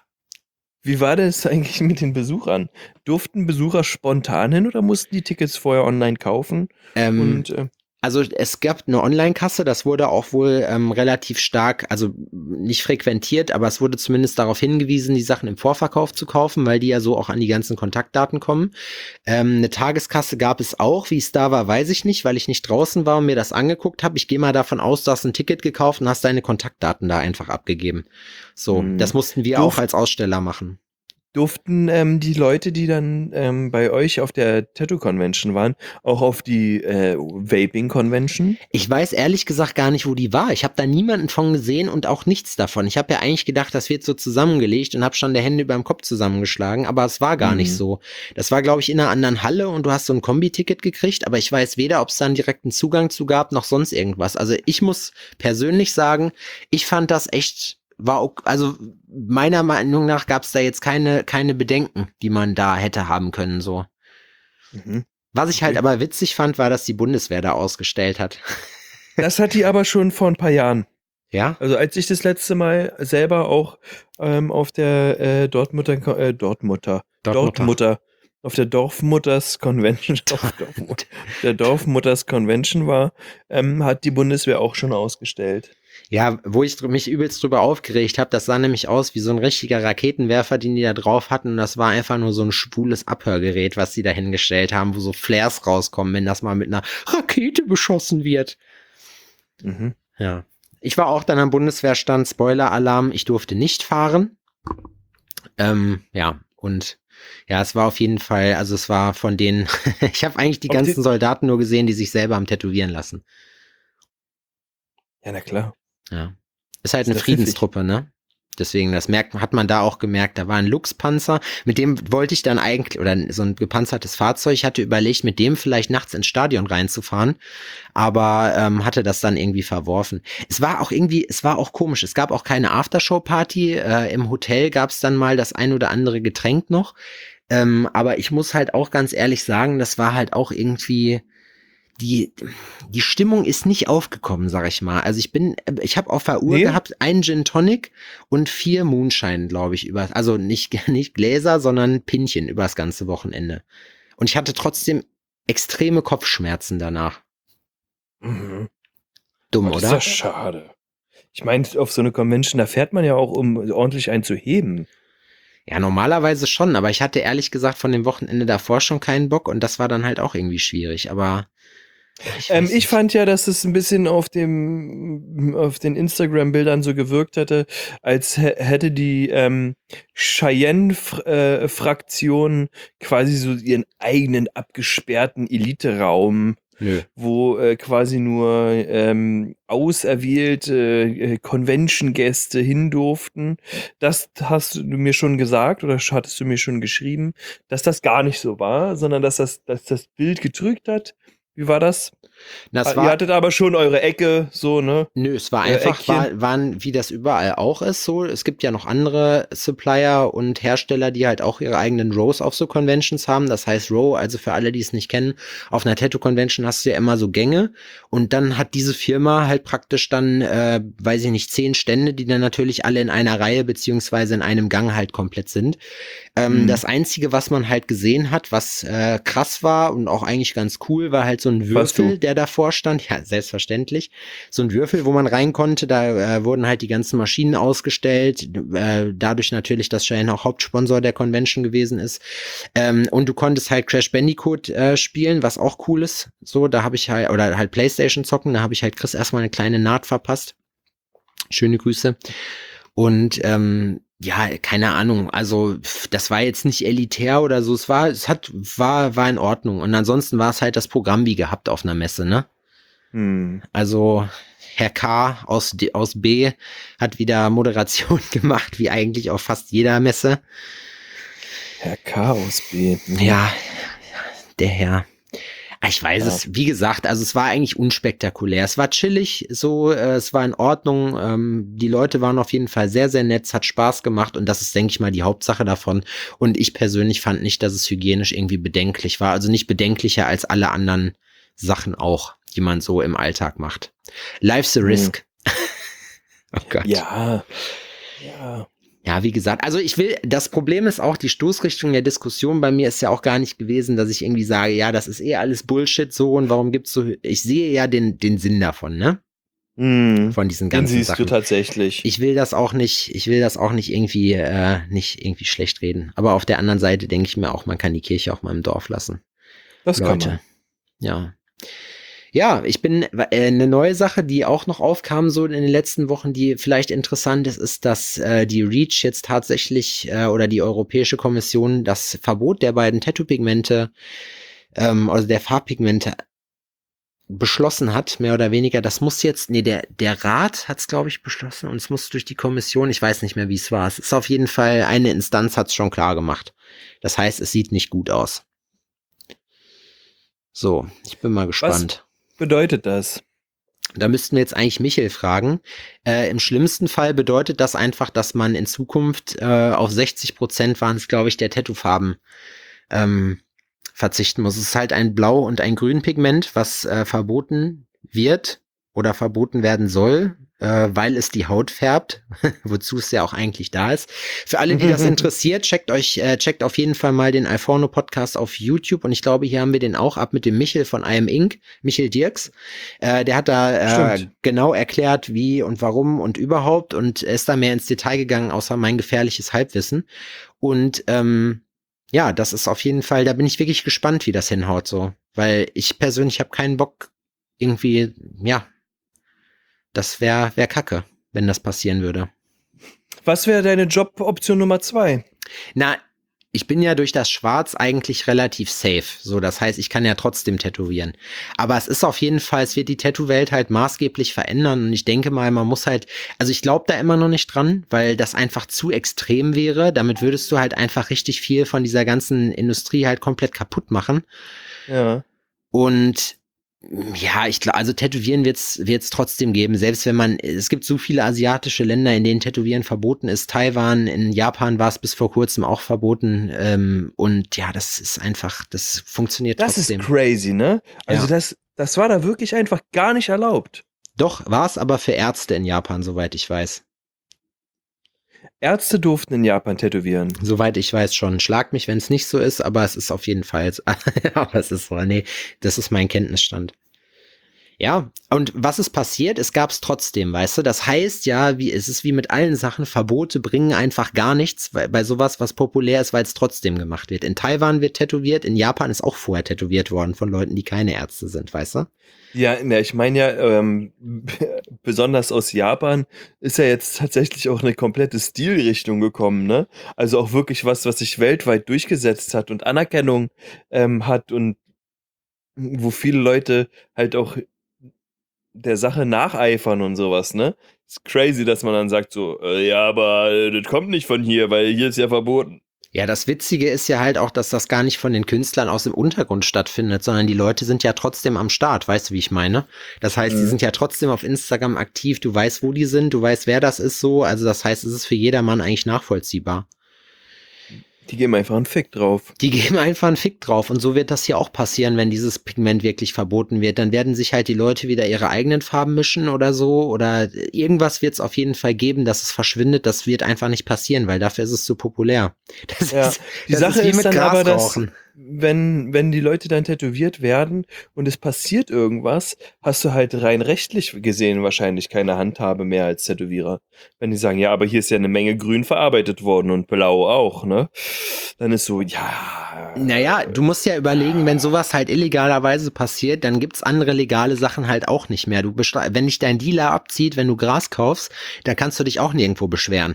wie war das eigentlich mit den Besuchern? Durften Besucher spontan hin oder mussten die Tickets vorher online kaufen? Ähm, Und äh, Also es gab eine Online-Kasse, das wurde auch wohl ähm, relativ stark, also nicht frequentiert, aber es wurde zumindest darauf hingewiesen, die Sachen im Vorverkauf zu kaufen, weil die ja so auch an die ganzen Kontaktdaten kommen. Ähm, eine Tageskasse gab es auch, wie es da war, weiß ich nicht, weil ich nicht draußen war und mir das angeguckt habe. Ich gehe mal davon aus, du hast ein Ticket gekauft und hast deine Kontaktdaten da einfach abgegeben. So, Hm. das mussten wir Durf- auch als Aussteller machen. durften ähm, die Leute, die dann ähm, bei euch auf der Tattoo-Convention waren, auch auf die äh, Vaping-Convention? Ich weiß ehrlich gesagt gar nicht, wo die war. Ich habe da niemanden von gesehen und auch nichts davon. Ich habe ja eigentlich gedacht, das wird so zusammengelegt und habe schon die Hände über dem Kopf zusammengeschlagen, aber es war gar Mhm. nicht so. Das war, glaube ich, in einer anderen Halle und du hast so ein Kombi-Ticket gekriegt, aber ich weiß weder, ob es da einen direkten Zugang zu gab, noch sonst irgendwas. Also ich muss persönlich sagen, ich fand das echt, war ok- also meiner Meinung nach gab es da jetzt keine, keine Bedenken, die man da hätte haben können, so. Mhm. Was ich halt Okay. aber witzig fand, war, dass die Bundeswehr da ausgestellt hat. Das hat die aber schon vor ein paar Jahren. Ja? Also als ich das letzte Mal selber auch ähm, auf der äh, Dortmutter, äh, Dortmutter, Dortmutter. Dortmutter, auf der Dorfmutters Convention, auf Dorfmut- der Dorfmutters Convention war, ähm, hat die Bundeswehr auch schon ausgestellt. Ja, wo ich dr- mich übelst drüber aufgeregt habe, das sah nämlich aus wie so ein richtiger Raketenwerfer, den die da drauf hatten. Und das war einfach nur so ein schwules Abhörgerät, was sie da hingestellt haben, wo so Flares rauskommen, wenn das mal mit einer Rakete beschossen wird. Mhm. Ja. Ich war auch dann am Bundeswehrstand, Spoiler-Alarm, ich durfte nicht fahren. Ähm, ja, und ja, es war auf jeden Fall, also es war von denen, ich habe eigentlich die Auf die- ganzen Soldaten nur gesehen, die sich selber haben tätowieren lassen. Ja, na klar. Ja. Ist halt Ist eine ja pfiffig. Friedenstruppe, ne? Deswegen, das merkt, hat man da auch gemerkt, da war ein Luchspanzer, mit dem wollte ich dann eigentlich, oder so ein gepanzertes Fahrzeug, ich hatte überlegt, mit dem vielleicht nachts ins Stadion reinzufahren, aber ähm, hatte das dann irgendwie verworfen. Es war auch irgendwie, es war auch komisch, es gab auch keine Aftershow-Party, äh, im Hotel gab es dann mal das ein oder andere Getränk noch, ähm, aber ich muss halt auch ganz ehrlich sagen, das war halt auch irgendwie, die, die Stimmung ist nicht aufgekommen, sag ich mal. Also ich bin, ich habe auf der Uhr Nee? gehabt einen Gin Tonic und vier Moonshine, glaube ich, über, also nicht, nicht Gläser, sondern Pinchen über das ganze Wochenende. Und ich hatte trotzdem extreme Kopfschmerzen danach. Mhm. Dumm, Aber das ist oder? ja schade. Ich meine, auf so eine Convention, da fährt man ja auch, um ordentlich einen zu heben. Ja, normalerweise schon, aber ich hatte ehrlich gesagt von dem Wochenende davor schon keinen Bock und das war dann halt auch irgendwie schwierig, aber ich, Ähm, weiß ich nicht. fand ja, dass es ein bisschen auf dem, auf den Instagram-Bildern so gewirkt hätte, als hä- hätte die ähm, Cheyenne-Fraktion quasi so ihren eigenen abgesperrten Elite-Raum, Nö. wo äh, quasi nur ähm, auserwählte äh, Convention-Gäste hin durften. Das hast du mir schon gesagt oder hattest du mir schon geschrieben, dass das gar nicht so war, sondern dass das, dass das Bild getrügt hat. Wie war das? Das Ah, war, Ihr hattet aber schon eure Ecke, so, ne? Nö, es war Äh, einfach, Eckchen. war, waren, wie das überall auch ist, so. Es gibt ja noch andere Supplier und Hersteller, die halt auch ihre eigenen Rows auf so Conventions haben. Das heißt Row, also für alle, die es nicht kennen, auf einer Tattoo-Convention hast du ja immer so Gänge und dann hat diese Firma halt praktisch dann, äh, weiß ich nicht, zehn Stände, die dann natürlich alle in einer Reihe beziehungsweise in einem Gang halt komplett sind. Ähm, Mhm. Das Einzige, was man halt gesehen hat, was äh, krass war und auch eigentlich ganz cool, war halt so ein Warst du? Würfel, der davor stand. Ja, selbstverständlich. So ein Würfel, wo man rein konnte, da äh, wurden halt die ganzen Maschinen ausgestellt, äh, dadurch natürlich, dass Cheyenne auch Hauptsponsor der Convention gewesen ist. Ähm, und du konntest halt Crash Bandicoot äh, spielen, was auch cool ist. So, da habe ich halt, oder halt Playstation zocken, da habe ich halt Chris erstmal eine kleine Naht verpasst. Schöne Grüße. Und ähm, ja, keine Ahnung, also pf, das war jetzt nicht elitär oder so, es war, es hat, war, war in Ordnung. Und ansonsten war es halt das Programm wie gehabt auf einer Messe, ne? Hm. Also Herr K. aus, D- aus B hat wieder Moderation gemacht, wie eigentlich auf fast jeder Messe. Herr Chaos B. Mhm. Ja, der Herr. Ah, Ich weiß Ja. es, wie gesagt, also es war eigentlich unspektakulär. Es war chillig, so, äh, es war in Ordnung. Ähm, die Leute waren auf jeden Fall sehr, sehr nett, es hat Spaß gemacht und das ist, denke ich mal, die Hauptsache davon. Und ich persönlich fand nicht, dass es hygienisch irgendwie bedenklich war. Also nicht bedenklicher als alle anderen Sachen auch, die man so im Alltag macht. Life's a Mhm. risk. Oh Gott. Ja. Ja. Ja, wie gesagt, also ich will, das Problem ist auch, die Stoßrichtung der Diskussion bei mir ist ja auch gar nicht gewesen, dass ich irgendwie sage, ja, das ist eh alles Bullshit so und warum gibt's so, ich sehe ja den, den Sinn davon, ne? Mhm. Von diesen Den ganzen siehst Sachen. du tatsächlich. Ich will das auch nicht, ich will das auch nicht irgendwie, äh, nicht irgendwie schlecht reden. Aber auf der anderen Seite denke ich mir auch, man kann die Kirche auch mal im Dorf lassen. das kann Leute. man. Ja. Ja, ich bin äh, eine neue Sache, die auch noch aufkam so in den letzten Wochen, die vielleicht interessant ist, ist, dass äh, die REACH jetzt tatsächlich äh, oder die Europäische Kommission das Verbot der beiden Tattoo-Pigmente, ähm, also der Farbpigmente beschlossen hat, mehr oder weniger. Das muss jetzt, nee, der der Rat hat es, glaube ich, beschlossen und es muss durch die Kommission, ich weiß nicht mehr, wie es war. Es ist auf jeden Fall, eine Instanz hat es schon klar gemacht. Das heißt, es sieht nicht gut aus. So, ich bin mal gespannt. Bedeutet das? Da müssten wir jetzt eigentlich Michael fragen. Äh, Im schlimmsten Fall bedeutet das einfach, dass man in Zukunft äh, auf sechzig Prozent waren es, glaube ich, der Tattoo-Farben ähm, verzichten muss. Es ist halt ein Blau- und ein Grün-Pigment, was äh, verboten wird oder verboten werden soll. äh, weil es die Haut färbt, wozu es ja auch eigentlich da ist. Für alle, die das interessiert, checkt euch, äh, checkt auf jeden Fall mal den Alforno Podcast auf YouTube und ich glaube, hier haben wir den auch ab mit dem Michel von I Am Inc, Michel Dirks. Äh, der hat da äh, genau erklärt, wie und warum und überhaupt und ist da mehr ins Detail gegangen, außer mein gefährliches Halbwissen. Und ähm, ja, das ist auf jeden Fall, da bin ich wirklich gespannt, wie das hinhaut so. Weil ich persönlich habe keinen Bock, irgendwie, ja, das wäre wär kacke, wenn das passieren würde. Was wäre deine Joboption Nummer zwei? Na, ich bin ja durch das Schwarz eigentlich relativ safe. So, das heißt, ich kann ja trotzdem tätowieren. Aber es ist auf jeden Fall, es wird die Tattoo-Welt halt maßgeblich verändern. Und ich denke mal, man muss halt, also ich glaube da immer noch nicht dran, weil das einfach zu extrem wäre. Damit würdest du halt einfach richtig viel von dieser ganzen Industrie halt komplett kaputt machen. Ja. Und ja, ich glaube, also Tätowieren wird's wird's trotzdem geben, selbst wenn man, es gibt so viele asiatische Länder, in denen Tätowieren verboten ist. Taiwan, in Japan war es bis vor kurzem auch verboten. Ähm, und ja, das ist einfach, das funktioniert Das trotzdem. ist crazy, ne? Also Ja. das, das war da wirklich einfach gar nicht erlaubt. Doch, war es aber für Ärzte in Japan, soweit ich weiß. Ärzte durften in Japan tätowieren. Soweit ich weiß schon. Schlag mich, wenn es nicht so ist, aber es ist auf jeden Fall, aber es ist so, nee, das ist mein Kenntnisstand. Ja, und was ist passiert? Es gab es trotzdem, weißt du? Das heißt ja, wie, es ist wie mit allen Sachen, Verbote bringen einfach gar nichts bei, bei sowas, was populär ist, weil es trotzdem gemacht wird. In Taiwan wird tätowiert, in Japan ist auch vorher tätowiert worden von Leuten, die keine Ärzte sind, weißt du? Ja, ne, ich meine ja, ähm, besonders aus Japan ist ja jetzt tatsächlich auch eine komplette Stilrichtung gekommen, ne? Also auch wirklich was, was sich weltweit durchgesetzt hat und Anerkennung ähm, hat und wo viele Leute halt auch der Sache nacheifern und sowas, ne? Ist crazy, dass man dann sagt so, äh, ja, aber äh, das kommt nicht von hier, weil hier ist ja verboten. Ja, das Witzige ist ja halt auch, dass das gar nicht von den Künstlern aus dem Untergrund stattfindet, sondern die Leute sind ja trotzdem am Start, weißt du, wie ich meine? Das heißt, die Mhm. sind ja trotzdem auf Instagram aktiv, du weißt, wo die sind, du weißt, wer das ist so, also das heißt, es ist für jedermann eigentlich nachvollziehbar. Die geben einfach einen Fick drauf. Die geben einfach einen Fick drauf und so wird das hier auch passieren, wenn dieses Pigment wirklich verboten wird. Dann werden sich halt die Leute wieder ihre eigenen Farben mischen oder so oder irgendwas wird es auf jeden Fall geben, dass es verschwindet. Das wird einfach nicht passieren, weil dafür ist es zu populär. Das Ja, ist, die das Sache ist wie ist mit dann aber, dass Grasrauchen. wenn, wenn die Leute dann tätowiert werden und es passiert irgendwas, hast du halt rein rechtlich gesehen wahrscheinlich keine Handhabe mehr als Tätowierer. Wenn die sagen, ja, aber hier ist ja eine Menge grün verarbeitet worden und blau auch, ne? Dann ist so, ja. Naja, du musst ja überlegen, wenn sowas halt illegalerweise passiert, dann gibt's andere legale Sachen halt auch nicht mehr. Du bestre- wenn dich dein Dealer abzieht, wenn du Gras kaufst, dann kannst du dich auch nirgendwo beschweren.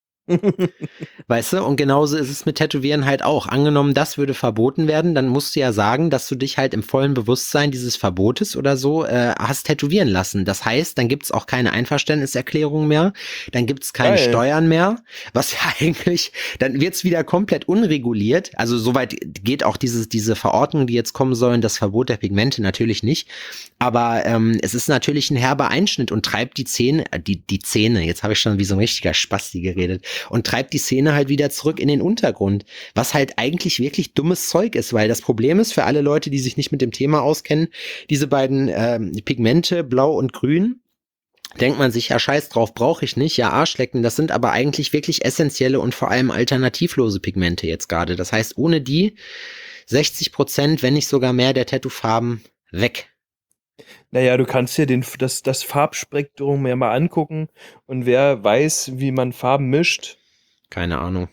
Weißt du, und genauso ist es mit Tätowieren halt auch. Angenommen, das würde verboten werden, dann musst du ja sagen, dass du dich halt im vollen Bewusstsein dieses Verbotes oder so äh, hast tätowieren lassen. Das heißt, dann gibt's auch keine Einverständniserklärung mehr, dann gibt's keine Geil. Steuern mehr, was ja eigentlich, dann wird's wieder komplett unreguliert. Also soweit geht auch dieses, diese Verordnung, die jetzt kommen sollen, das Verbot der Pigmente natürlich nicht. Aber ähm, es ist natürlich ein herber Einschnitt und treibt die Zähne, äh, die, die Zähne, jetzt habe ich schon wie so ein richtiger Spasti geredet, und treibt die Szene halt wieder zurück in den Untergrund, was halt eigentlich wirklich dummes Zeug ist, weil das Problem ist für alle Leute, die sich nicht mit dem Thema auskennen, diese beiden ähm, Pigmente, blau und grün, denkt man sich, ja scheiß drauf, brauche ich nicht, ja Arschlecken, das sind aber eigentlich wirklich essentielle und vor allem alternativlose Pigmente jetzt gerade. Das heißt, ohne die sechzig Prozent, wenn nicht sogar mehr der Tattoo-Farben weg. Naja, du kannst dir den, das, das Farbspektrum ja mal angucken und wer weiß, wie man Farben mischt. Keine Ahnung.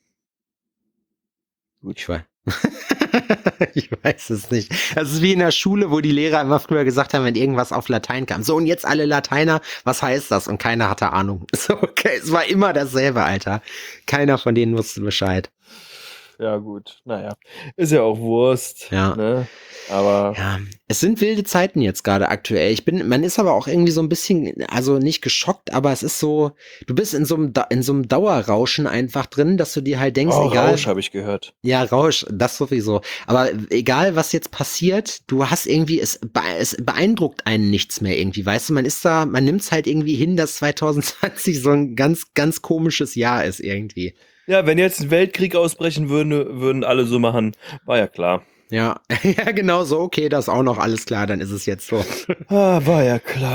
Gut. Ich weiß. Ich weiß es nicht. Das ist wie in der Schule, wo die Lehrer immer früher gesagt haben, wenn irgendwas auf Latein kam. So, und jetzt alle Lateiner, was heißt das? Und keiner hatte Ahnung. So, okay, es war immer dasselbe, Alter. Keiner von denen wusste Bescheid. Ja, gut, naja. Ist ja auch Wurst. Ja. Ne? Aber Ja, es sind wilde Zeiten jetzt gerade aktuell. Ich bin, man ist aber auch irgendwie so ein bisschen, also nicht geschockt, aber es ist so, du bist in so einem, Da- in so einem Dauerrauschen einfach drin, dass du dir halt denkst, oh, egal. Rausch habe ich gehört. Ja, Rausch, das sowieso. Aber egal, was jetzt passiert, du hast irgendwie, es, bee- es beeindruckt einen nichts mehr irgendwie, weißt du, man ist da, man nimmt es halt irgendwie hin, dass zwanzig zwanzig so ein ganz, ganz komisches Jahr ist irgendwie. Ja, wenn jetzt ein Weltkrieg ausbrechen würde, würden alle so machen. War ja klar. Ja, ja, genau so, okay, das ist auch noch alles klar, dann ist es jetzt so. Ah, war ja klar.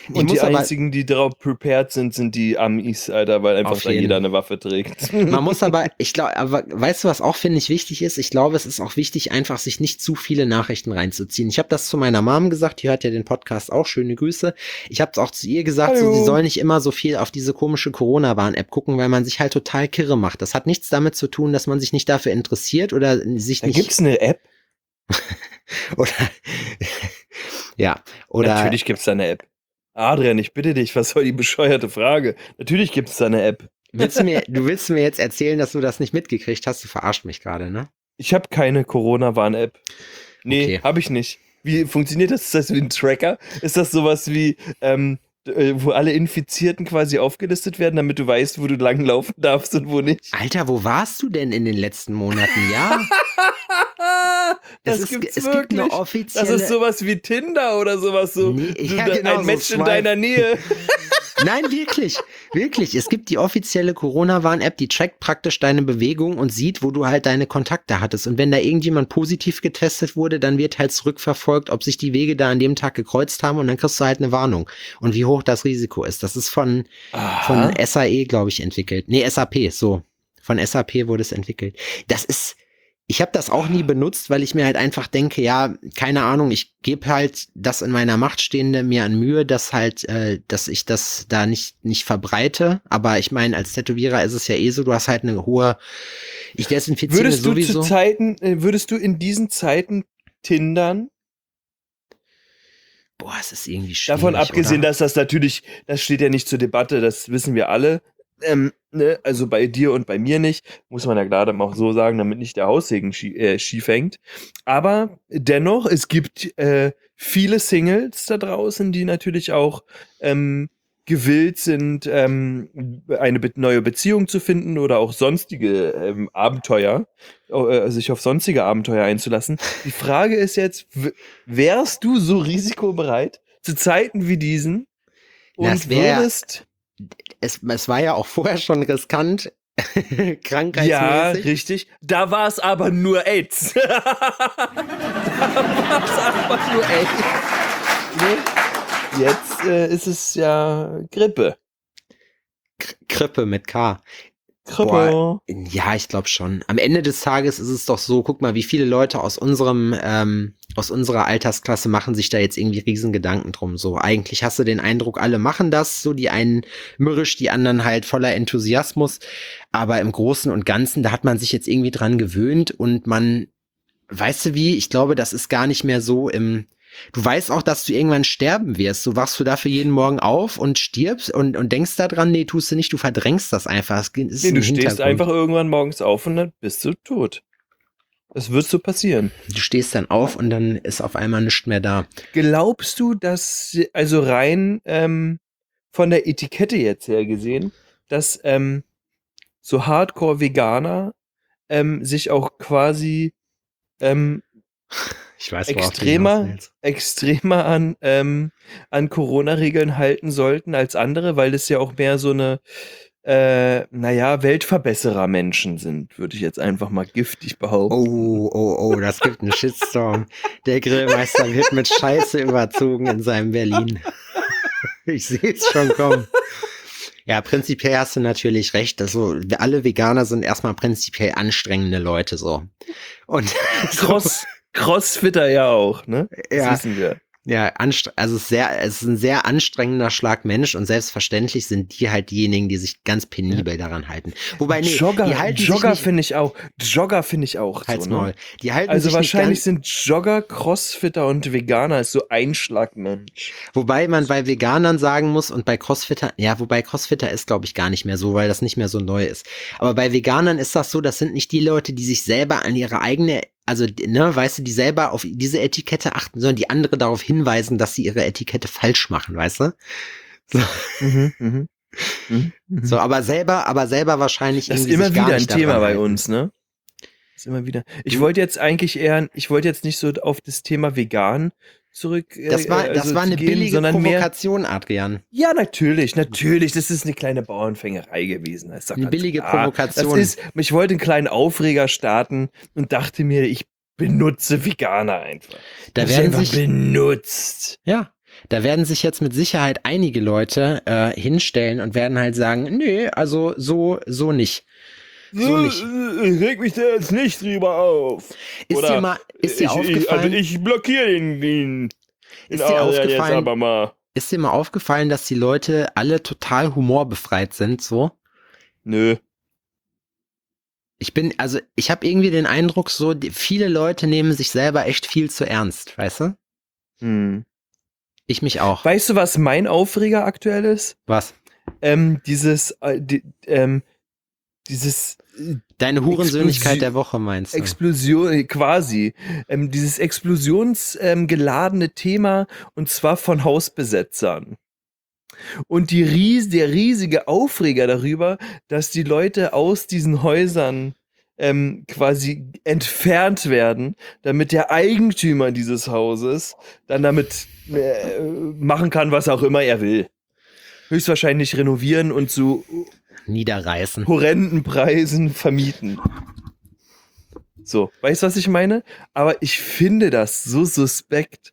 Und die muss aber- einzigen, die darauf prepared sind, sind die Amis, Alter, weil einfach Auf da jeden. jeder eine Waffe trägt. Man muss aber, ich glaube, aber weißt du, was auch, finde ich, wichtig ist? Ich glaube, es ist auch wichtig, einfach sich nicht zu viele Nachrichten reinzuziehen. Ich habe das zu meiner Mom gesagt, die hört ja den Podcast auch, schöne Grüße. Ich habe es auch zu ihr gesagt, so, Hallo. sie soll nicht immer so viel auf diese komische Corona-Warn-App gucken, weil man sich halt total kirre macht. Das hat nichts damit zu tun, dass man sich nicht dafür interessiert oder sich Da nicht... gibt's eine App. oder ja, oder... Natürlich gibt's da eine App. Adrian, ich bitte dich, was soll die bescheuerte Frage? Natürlich gibt's da eine App. Willst du, mir, du willst mir jetzt erzählen, dass du das nicht mitgekriegt hast? Du verarscht mich gerade, ne? Ich habe keine Corona-Warn-App. Nee, Okay. habe ich nicht. Wie funktioniert das? Ist das wie ein Tracker? Ist das sowas wie, ähm, äh, wo alle Infizierten quasi aufgelistet werden, damit du weißt, wo du lang laufen darfst und wo nicht? Alter, wo warst du denn in den letzten Monaten? Ja, das es ist- gibt's es gibt wirklich. eine offizielle- Das ist sowas wie Tinder oder sowas so. Nee, du, ja, da- genau, ein so Match in Swipe. deiner Nähe. nein, wirklich, wirklich. Es gibt die offizielle Corona-Warn-App, die trackt praktisch deine Bewegung und sieht, wo du halt deine Kontakte hattest. Und wenn da irgendjemand positiv getestet wurde, dann wird halt zurückverfolgt, ob sich die Wege da an dem Tag gekreuzt haben und dann kriegst du halt eine Warnung. Und wie hoch das Risiko ist. Das ist von, von S A E, glaube ich, entwickelt. Nee, S A P, so. Von S A P wurde es entwickelt. Das ist, ich habe das auch nie benutzt, weil ich mir halt einfach denke, ja, keine Ahnung, ich gebe halt das in meiner Macht Stehende mir an Mühe, dass halt, äh, dass ich das da nicht nicht verbreite. Aber ich meine, als Tätowierer ist es ja eh so, du hast halt eine hohe, ich desinfiziere Würdest du sowieso. zu Zeiten, äh, würdest du in diesen Zeiten tindern? Boah, es ist irgendwie schwierig. Davon abgesehen, oder? dass das natürlich, das steht ja nicht zur Debatte, das wissen wir alle. Ähm, ne? Also bei dir und bei mir nicht, muss man ja gerade auch so sagen, damit nicht der Haussegen schie äh, schief hängt. Aber dennoch, es gibt äh, viele Singles da draußen, die natürlich auch ähm, gewillt sind, ähm, eine be neue Beziehung zu finden oder auch sonstige ähm, Abenteuer, äh, sich auf sonstige Abenteuer einzulassen. Die Frage ist jetzt, w- wärst du so risikobereit zu Zeiten wie diesen Na, und es wär- würdest... Es, es war ja auch vorher schon riskant, Ja, krankheitsmäßig. richtig. Da war es aber nur AIDS. da war es aber nur AIDS. Ne? Jetzt äh, ist es ja Grippe. Krippe mit K. Grippe. Boah, Ja, ich glaube schon. Am Ende des Tages ist es doch so, guck mal, wie viele Leute aus unserem, ähm, aus unserer Altersklasse machen sich da jetzt irgendwie riesen Gedanken drum. So, eigentlich hast du den Eindruck, alle machen das, so die einen mürrisch, die anderen halt voller Enthusiasmus. Aber im Großen und Ganzen, da hat man sich jetzt irgendwie dran gewöhnt und man, weißt du wie, ich glaube, das ist gar nicht mehr so im, du weißt auch, dass du irgendwann sterben wirst. So wachst du dafür jeden Morgen auf und stirbst und, und denkst da dran, nee, tust du nicht, du verdrängst das einfach. Es ist Nee, ein du stehst Hintergrund. einfach irgendwann morgens auf und dann bist du tot. Das wird so passieren. Du stehst dann auf und dann ist auf einmal nichts mehr da. Glaubst du, dass, also rein ähm, von der Etikette jetzt her gesehen, dass ähm, so Hardcore-Veganer ähm, sich auch quasi ähm, Ich weiß, extremer, extremer an, ähm, an Corona-Regeln halten sollten als andere, weil das ja auch mehr so eine, äh, naja, Weltverbesserer-Menschen sind, würde ich jetzt einfach mal giftig behaupten. Oh, oh, oh, das gibt einen Shitstorm. Der Grillmeister wird mit Scheiße überzogen in seinem Berlin. Ich sehe es schon kommen. Ja, prinzipiell hast du natürlich recht. Also, alle Veganer sind erstmal prinzipiell anstrengende Leute so. Und Cross, Crossfitter ja auch, ne? Das Ja. wissen wir. Ja, anstre also es ist sehr, es ist ein sehr anstrengender Schlag Mensch und selbstverständlich sind die halt diejenigen, die sich ganz penibel daran halten. Wobei, nee, Jogger, die halten Jogger sich nicht, finde ich auch. Jogger finde ich auch. halt's So, ne? Maul. Die halten Also sich wahrscheinlich nicht ganz, sind Jogger, Crossfitter und Veganer ist so ein Schlagmensch. wobei man bei Veganern sagen muss und bei Crossfitter, ja, wobei Crossfitter ist, glaube ich, gar nicht mehr so, weil das nicht mehr so neu ist. Aber bei Veganern ist das so, das sind nicht die Leute, die sich selber an ihre eigene, also, ne, weißt du, die selber auf diese Etikette achten, sondern die andere darauf hinweisen, dass sie ihre Etikette falsch machen, weißt du? So, Mhm, mhm. Mhm, mhm. so aber selber, aber selber wahrscheinlich Das ist irgendwie immer sich gar wieder ein nicht Thema daran bei halten. uns, ne? Das ist immer wieder. Ich wollte jetzt eigentlich eher, ich wollte jetzt nicht so auf das Thema vegan zurück. äh, Das war, das also war eine gehen, billige sondern mehr. Provokation, Adrian. Ja, natürlich, natürlich. Das ist eine kleine Bauernfängerei gewesen. Das ist doch Eine ganz billige klar. Provokation. Das ist, ich wollte einen kleinen Aufreger starten und dachte mir, ich benutze Veganer einfach. Da Hab ich werden einfach sich, benutzt. ja, Da werden sich jetzt mit Sicherheit einige Leute äh, hinstellen und werden halt sagen, nö, also so, so nicht. So nicht. Ich reg mich da jetzt nicht drüber auf. Ist Oder dir mal, ist dir ich, aufgefallen, Ich, also ich blockiere den, den, den Ist dir Adrian jetzt aufgefallen- aber mal. ist dir mal aufgefallen, dass die Leute alle total humorbefreit sind, so? Nö. Ich bin, also ich habe irgendwie den Eindruck, so die, viele Leute nehmen sich selber echt viel zu ernst, weißt du? Hm. Ich mich auch. Weißt du, was mein Aufreger aktuell ist? Was? Ähm, dieses, äh, die, ähm, dieses Deine Hurensöhnlichkeit Explosi- der Woche meinst du? Explosion, äh, quasi, ähm, dieses explosionsgeladene ähm, geladene Thema, und zwar von Hausbesetzern. Und die ries der riesige Aufreger darüber, dass die Leute aus diesen Häusern ähm, quasi entfernt werden, damit der Eigentümer dieses Hauses dann damit äh, machen kann, was auch immer er will. Höchstwahrscheinlich renovieren und zu Niederreißen. horrenden Preisen vermieten. So, weißt du, was ich meine? Aber ich finde das so suspekt.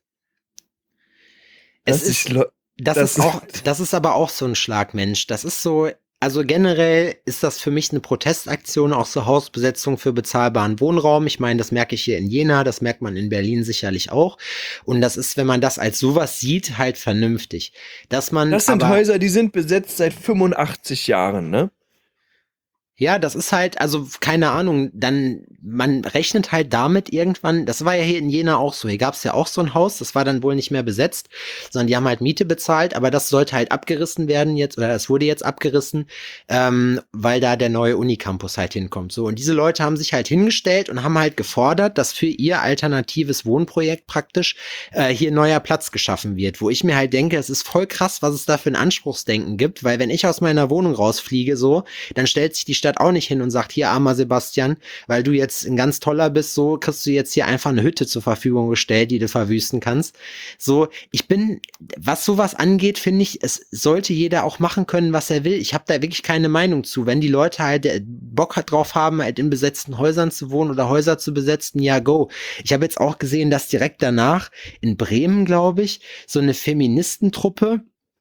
Es dass ist- sich Leu- Das, Das- ist auch, das ist aber auch so ein Schlagmensch. Das ist so, also generell ist das für mich eine Protestaktion, auch so Hausbesetzung für bezahlbaren Wohnraum. Ich meine, das merke ich hier in Jena, das merkt man in Berlin sicherlich auch. Und das ist, wenn man das als sowas sieht, halt vernünftig. Dass man Das sind aber, Häuser, die sind besetzt seit fünfundachtzig Jahren, ne? Ja, das ist halt, also keine Ahnung, dann, man rechnet halt damit irgendwann, das war ja hier in Jena auch so, hier gab es ja auch so ein Haus, das war dann wohl nicht mehr besetzt, sondern die haben halt Miete bezahlt, aber das sollte halt abgerissen werden jetzt, oder es wurde jetzt abgerissen, ähm, weil da der neue Unicampus halt hinkommt. So, und diese Leute haben sich halt hingestellt und haben halt gefordert, dass für ihr alternatives Wohnprojekt praktisch äh, hier neuer Platz geschaffen wird, wo ich mir halt denke, es ist voll krass, was es da für ein Anspruchsdenken gibt, weil wenn ich aus meiner Wohnung rausfliege, so, dann stellt sich die Stadt auch nicht hin und sagt, hier, armer Sebastian, weil du jetzt ein ganz toller bist, so kriegst du jetzt hier einfach eine Hütte zur Verfügung gestellt, die du verwüsten kannst. So, ich bin, was sowas angeht, finde ich, es sollte jeder auch machen können, was er will. Ich habe da wirklich keine Meinung zu. Wenn die Leute halt äh, Bock hat drauf haben, halt in besetzten Häusern zu wohnen oder Häuser zu besetzen, ja, go. Ich habe jetzt auch gesehen, dass direkt danach in Bremen, glaube ich, so eine Feministentruppe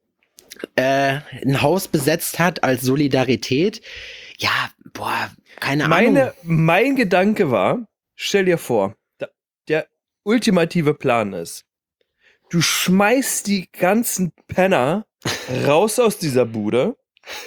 äh, ein Haus besetzt hat als Solidarität. Ja, boah, keine Meine, Ahnung. mein Gedanke war, stell dir vor, da, der ultimative Plan ist, du schmeißt die ganzen Penner raus aus dieser Bude,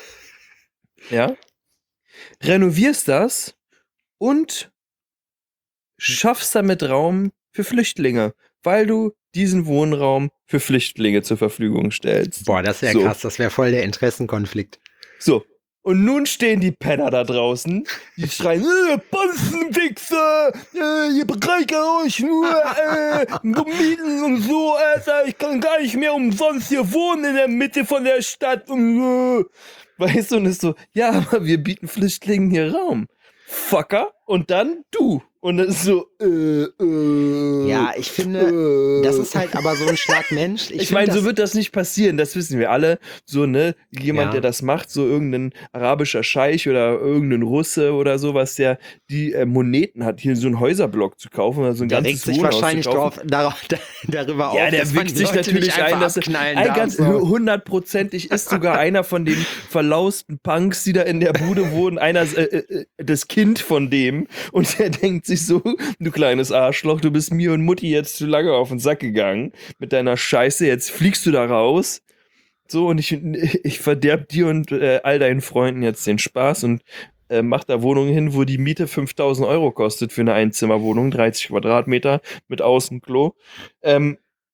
ja, renovierst das und schaffst damit Raum für Flüchtlinge, weil du diesen Wohnraum für Flüchtlinge zur Verfügung stellst. Boah, das wäre So. krass, das wäre voll der Interessenkonflikt. So. Und nun stehen die Penner da draußen, die schreien, äh, Banzenwichser, äh, ihr bereichert euch nur, äh, Mieten und so, Alter, ich kann gar nicht mehr umsonst hier wohnen in der Mitte von der Stadt. Und, äh. Weißt du, und ist so, ja, aber wir bieten Flüchtlingen hier Raum. Fucker. Und dann du. Und das ist so, äh, äh. Ja, ich finde, äh. das ist halt aber so ein Schlag Mensch. Ich, find meine, das- so wird das nicht passieren, das wissen wir alle. So, ne, jemand, Ja. der das macht, so irgendein arabischer Scheich oder irgendein Russe oder sowas, der die äh, Moneten hat, hier so einen Häuserblock zu kaufen oder so ein der ganzes regt sich Wohnhaus wahrscheinlich zu kaufen. drauf, darauf, darüber Ja, auf, der dass man wichst die sich Leute natürlich nicht ein, einfach dass abknallen Ey, darf, ganz so. hundertprozentig ist sogar einer von den verlausten Punks, die da in der Bude wohnen, einer äh, äh, das Kind von dem, und der denkt sich so, du kleines Arschloch, du bist mir und Mutti jetzt zu lange auf den Sack gegangen mit deiner Scheiße, jetzt fliegst du da raus. So, und ich, ich verderb dir und äh, all deinen Freunden jetzt den Spaß und äh, mach da Wohnungen hin, wo die Miete fünftausend Euro kostet für eine Einzimmerwohnung, dreißig Quadratmeter mit Außenklo. Ähm,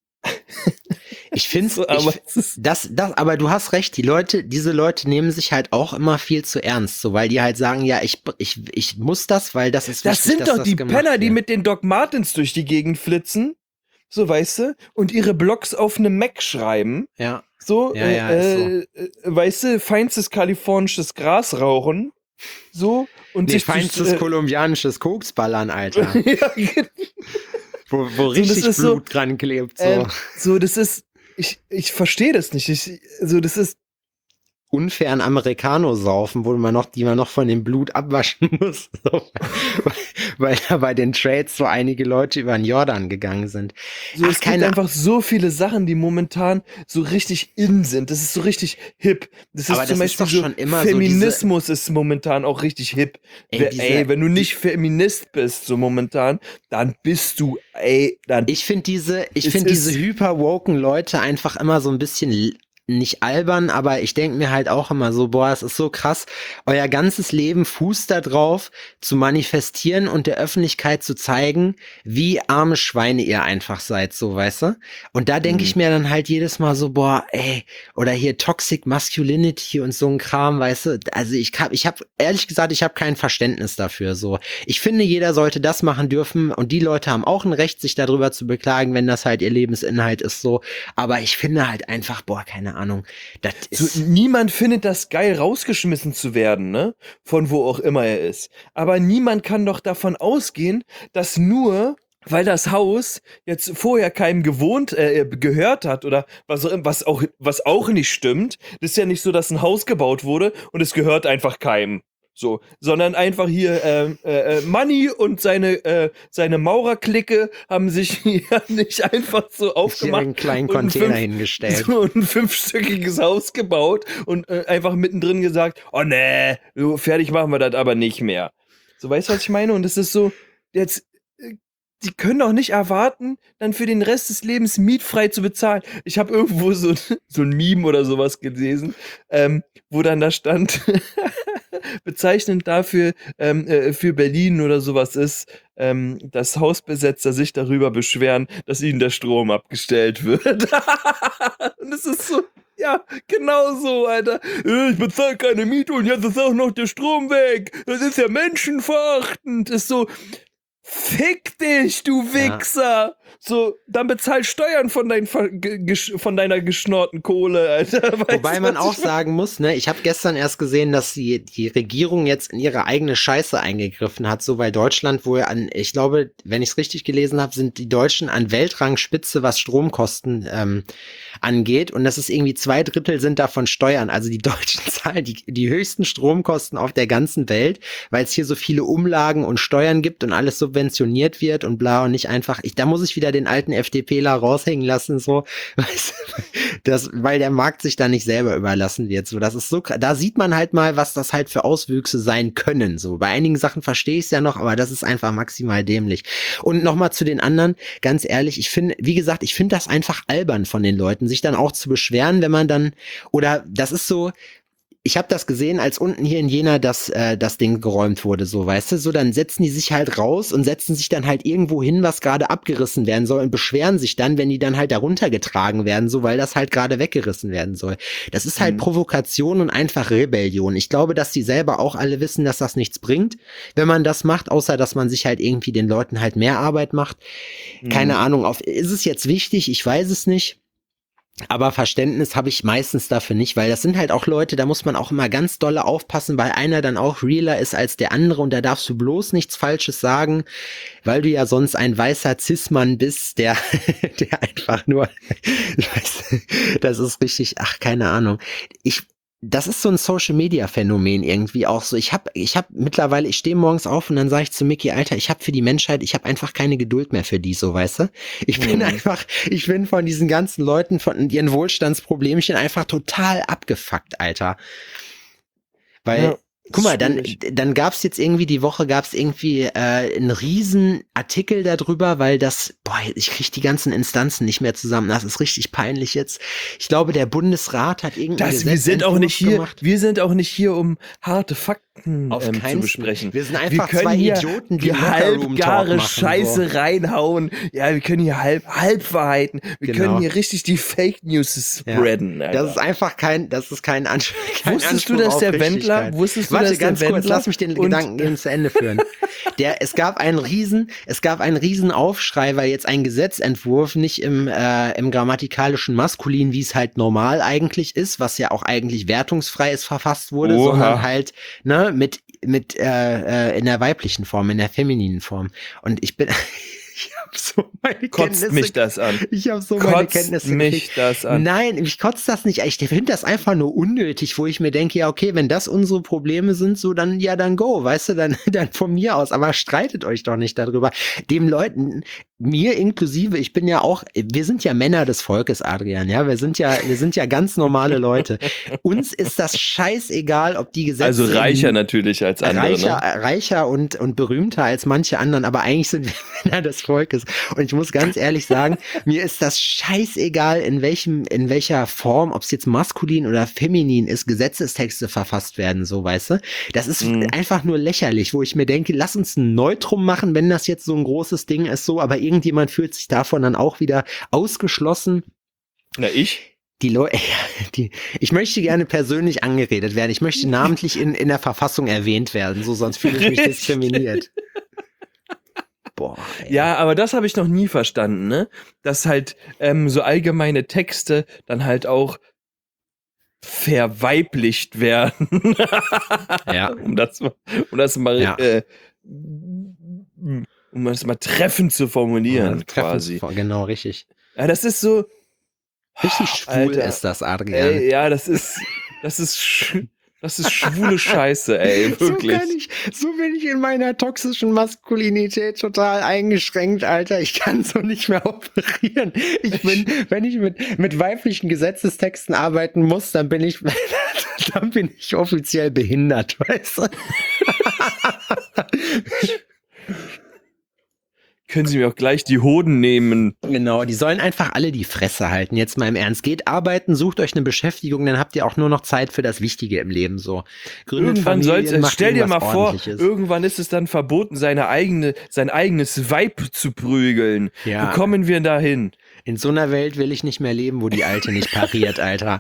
Ich finde so, aber es ist, das, das, aber du hast recht, die Leute, diese Leute nehmen sich halt auch immer viel zu ernst, so, weil die halt sagen, ja, ich, ich, ich muss das, weil das ist das wichtig, sind dass doch das die gemacht Penner, die wird. mit den Doc Martens durch die Gegend flitzen, so, weißt du, und ihre Blogs auf einem Mac schreiben, Ja, so, Ja, ja, äh, ist äh, weißt du, feinstes kalifornisches Gras rauchen, so, und nee, sich feinstes äh, kolumbianisches Koksballern, Alter, ja, genau. wo, wo das richtig ist so, Blut dran klebt, so. Ähm, so, das ist, ich, ich verstehe das nicht. Ich, so, das ist unfairen Americano saufen, wo man noch, die man noch von dem Blut abwaschen muss, so, weil, weil da bei den Trades so einige Leute über den Jordan gegangen sind. So, Ach, es gibt keine- einfach so viele Sachen, die momentan so richtig in sind. Das ist so richtig hip. Das ist Aber zum das ist Beispiel doch so, schon immer so Feminismus ist momentan auch richtig hip. Ey, Wer- diese- ey, wenn du nicht Feminist bist, so momentan, dann bist du, ey, dann. Ich finde diese, ich Es finde ist- diese hyper-woken Leute einfach immer so ein bisschen l- nicht albern, aber ich denke mir halt auch immer so, boah, es ist so krass, euer ganzes Leben fußt da drauf, zu manifestieren und der Öffentlichkeit zu zeigen, wie arme Schweine ihr einfach seid, so, weißt du? Und da denke Mhm. ich mir dann halt jedes Mal so, boah, ey, oder hier Toxic Masculinity und so ein Kram, weißt du? Also ich hab, ich habe ehrlich gesagt, ich habe kein Verständnis dafür, so. Ich finde, jeder sollte das machen dürfen und die Leute haben auch ein Recht, sich darüber zu beklagen, wenn das halt ihr Lebensinhalt ist, so. Aber ich finde halt einfach, boah, keine Ahnung, das So, ist, niemand findet das geil, rausgeschmissen zu werden, ne? Von wo auch immer er ist. Aber niemand kann doch davon ausgehen, dass nur, weil das Haus jetzt vorher keinem gewohnt, äh, gehört hat oder was auch, immer- was auch, was auch nicht stimmt. Das ist ja nicht so, dass ein Haus gebaut wurde und es gehört einfach keinem. So, sondern einfach hier ähm, äh, äh, Money und seine äh, seine Maurerklicke haben sich hier nicht einfach so hier aufgemacht einen kleinen und einen Container fünf- hingestellt. so ein fünfstöckiges Haus gebaut und äh, einfach mittendrin gesagt, oh nee, so fertig machen wir das aber nicht mehr. So, weißt du, was ich meine? Und es ist so, jetzt, äh, die können doch nicht erwarten, dann für den Rest des Lebens mietfrei zu bezahlen. Ich habe irgendwo so, so ein Meme oder sowas gelesen, ähm, wo dann da stand, bezeichnend dafür, ähm, äh, für Berlin oder sowas ist, ähm, dass Hausbesetzer sich darüber beschweren, dass ihnen der Strom abgestellt wird. Und es ist so, ja, genau so, Alter. Äh, Ich bezahle keine Miete und jetzt ist auch noch der Strom weg. Das ist ja menschenverachtend. Ist so, fick dich, du Ja. Wichser. So, dann bezahl Steuern von, dein, ver- ge- gesch- von deiner geschnorten Kohle, Alter. Weißt Wobei du, man was auch ich meine? sagen muss, ne, ich habe gestern erst gesehen, dass die, die Regierung jetzt in ihre eigene Scheiße eingegriffen hat, so weil Deutschland wohl an, ich glaube, wenn ich es richtig gelesen habe, sind die Deutschen an Weltrangspitze, was Stromkosten ähm, angeht. Und das ist irgendwie zwei Drittel sind davon Steuern. Also die Deutschen zahlen die, die höchsten Stromkosten auf der ganzen Welt, weil es hier so viele Umlagen und Steuern gibt und alles subventioniert wird und bla und nicht einfach, ich, da muss ich wieder den alten FDPler raushängen lassen, so, weißt du, das, weil der Markt sich da nicht selber überlassen wird, so, das ist so, kr- da sieht man halt mal, was das halt für Auswüchse sein können, so, bei einigen Sachen verstehe ich es ja noch, aber das ist einfach maximal dämlich. Und nochmal zu den anderen, ganz ehrlich, ich finde, wie gesagt, ich finde das einfach albern von den Leuten, sich dann auch zu beschweren, wenn man dann, oder das ist so, ich habe das gesehen, als unten hier in Jena das, äh, das Ding geräumt wurde, so, weißt du, so, dann setzen die sich halt raus und setzen sich dann halt irgendwo hin, was gerade abgerissen werden soll und beschweren sich dann, wenn die dann halt darunter getragen werden, so, weil das halt gerade weggerissen werden soll. Das ist halt Mhm. Provokation und einfach Rebellion. Ich glaube, dass die selber auch alle wissen, dass das nichts bringt, wenn man das macht, außer dass man sich halt irgendwie den Leuten halt mehr Arbeit macht. Keine Mhm. Ahnung, auf, ist es jetzt wichtig? Ich weiß es nicht. Aber Verständnis habe ich meistens dafür nicht, weil das sind halt auch Leute, da muss man auch immer ganz dolle aufpassen, weil einer dann auch realer ist als der andere und da darfst du bloß nichts Falsches sagen, weil du ja sonst ein weißer Cis-Mann bist, der, der einfach nur, ich weiß, das ist richtig, ach, keine Ahnung. Ich, das ist so ein Social-Media-Phänomen irgendwie auch so. Ich habe ich hab mittlerweile, ich stehe morgens auf und dann sage ich zu Micky, Alter, ich habe für die Menschheit, ich habe einfach keine Geduld mehr für die, so, weißt du? Ich bin Mhm. einfach, ich bin von diesen ganzen Leuten, von ihren Wohlstandsproblemchen einfach total abgefuckt, Alter. Weil, Ja, guck mal, dann, schwierig. dann gab's jetzt irgendwie, die Woche gab's irgendwie äh, einen riesen Artikel darüber, weil das, boah, ich krieg die ganzen Instanzen nicht mehr zusammen. Das ist richtig peinlich jetzt. Ich glaube, der Bundesrat hat irgendwie Das, wir sind auch nicht hier, wir sind auch nicht hier, um harte Fakten Auf ähm, zu keinen besprechen. Wir sind einfach können zwei hier Idioten, die die Locker-Room-Talk halbgare machen, Scheiße so. reinhauen. Ja, wir können hier halb, Halbwahrheiten. Wir Genau. können hier richtig die Fake News Ja. spreaden. Alter. Das ist einfach kein, das ist kein Anspruch. Kein Wusstest du, Anspruch dass auf der Wendler, Richtigkeit. wusstest du, Warte, dass der ganz Wendler kurz, lass mich den und- Gedanken eben zu Ende führen. Der, es gab einen riesen, es gab einen riesen Aufschrei, weil jetzt ein Gesetzentwurf nicht im, äh, im grammatikalischen Maskulin, wie es halt normal eigentlich ist, was ja auch eigentlich wertungsfrei ist, verfasst wurde, Oha. sondern halt, ne, mit, mit, äh, äh, in der weiblichen Form, in der femininen Form. Und ich bin, Ich habe so meine Kotzt Kenntnisse. mich das an. Ich habe so meine Kotzt Kenntnisse mich gekriegt. das an. Nein, ich kotze das nicht. Ich finde das einfach nur unnötig, wo ich mir denke, ja, okay, wenn das unsere Probleme sind, so dann, ja, dann go, weißt du, dann, dann von mir aus. Aber streitet euch doch nicht darüber. Dem Leuten, mir inklusive, ich bin ja auch, wir sind ja Männer des Volkes, Adrian, ja, wir sind ja, wir sind ja ganz normale Leute. Uns ist das scheißegal, ob die Gesetze... Also reicher natürlich als andere, reicher, ne? reicher und, und berühmter als manche anderen, aber eigentlich sind wir Männer des Volkes. Und ich muss ganz ehrlich sagen, mir ist das scheißegal, in welchem, in welcher Form, ob es jetzt maskulin oder feminin ist, Gesetzestexte verfasst werden, so, weißt du? Das ist Mhm. einfach nur lächerlich, wo ich mir denke, lass uns ein Neutrum machen, wenn das jetzt so ein großes Ding ist, so, aber irgendjemand fühlt sich davon dann auch wieder ausgeschlossen. Na, ich? Die Leute, die, ich möchte gerne persönlich angeredet werden. Ich möchte namentlich in, in der Verfassung erwähnt werden, so sonst fühle ich mich Richtig. diskriminiert. Boah, ey. Ja, aber das habe ich noch nie verstanden, ne? Dass halt ähm, so allgemeine Texte dann halt auch verweiblicht werden. Ja. um das mal, um das mal, Ja. äh, um das mal treffend zu formulieren, Ja, treffen- quasi. Genau, richtig. Ja, das ist so, Richtig schwul Alter. ist das, Adrian. ey, ja, das ist, das ist, sch- das ist schwule Scheiße, ey, So, wirklich. kann ich, so bin ich in meiner toxischen Maskulinität total eingeschränkt, Alter. Ich kann so nicht mehr operieren. Ich bin, wenn ich mit, mit weiblichen Gesetzestexten arbeiten muss, dann bin ich, dann bin ich offiziell behindert, weißt du? Können Sie mir auch gleich die Hoden nehmen? Genau, die sollen einfach alle die Fresse halten. Jetzt mal im Ernst. Geht arbeiten, sucht euch eine Beschäftigung, dann habt ihr auch nur noch Zeit für das Wichtige im Leben, so. Gründet Irgendwann Familien, soll's, macht stell dir mal irgendwas vor, Ordentliches. irgendwann ist es dann verboten, seine eigene, sein eigenes Weib zu prügeln. Ja. Wo kommen wir dahin? In so einer Welt will ich nicht mehr leben, wo die Alte nicht pariert, Alter.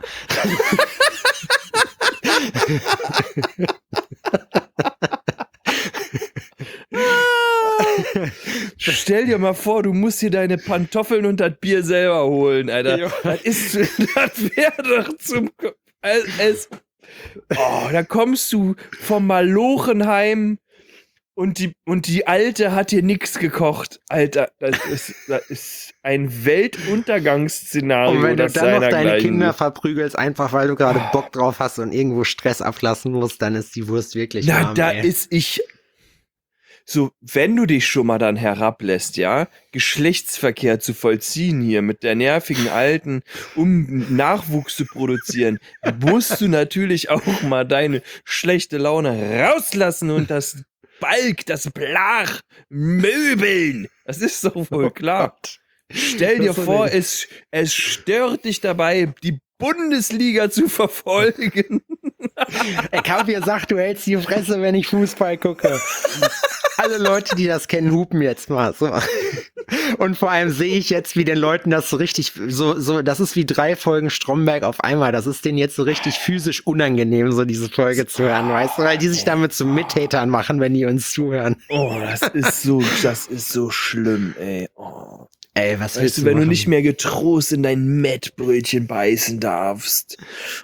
Stell dir mal vor, du musst hier deine Pantoffeln und das Bier selber holen, Alter. Ja. Das ist, das wäre doch zum, es, es, oh, da kommst du vom Malochenheim und die, und die Alte hat dir nichts gekocht. Alter, das ist, das ist ein Weltuntergangsszenario. Und wenn du das dann noch deine seinergleichen Kinder sucht. verprügelst, einfach weil du gerade Bock drauf hast und irgendwo Stress ablassen musst, dann ist die Wurst wirklich Na, warm, da ey. ist ich. So, wenn du dich schon mal dann herablässt, ja, Geschlechtsverkehr zu vollziehen hier mit der nervigen Alten, um Nachwuchs zu produzieren, musst du natürlich auch mal deine schlechte Laune rauslassen und das Balk, das Blach möbeln. Das ist doch wohl klar. Stell dir Das ist vor, so es, es stört dich dabei, die Bundesliga zu verfolgen. Ich hab gesagt, du hältst die Fresse, wenn ich Fußball gucke. Alle Leute, die das kennen, hupen jetzt mal. So. Und vor allem sehe ich jetzt, wie den Leuten das so richtig, so, so, das ist wie drei Folgen Stromberg auf einmal. Das ist denen jetzt so richtig physisch unangenehm, so diese Folge zu hören, weißt du, weil die sich damit zu Mittätern machen, wenn die uns zuhören. Oh, das ist so, das ist so schlimm, ey. Oh. Ey, was Weißt willst du, du wenn du machen? nicht mehr getrost in dein Mettbrötchen beißen darfst.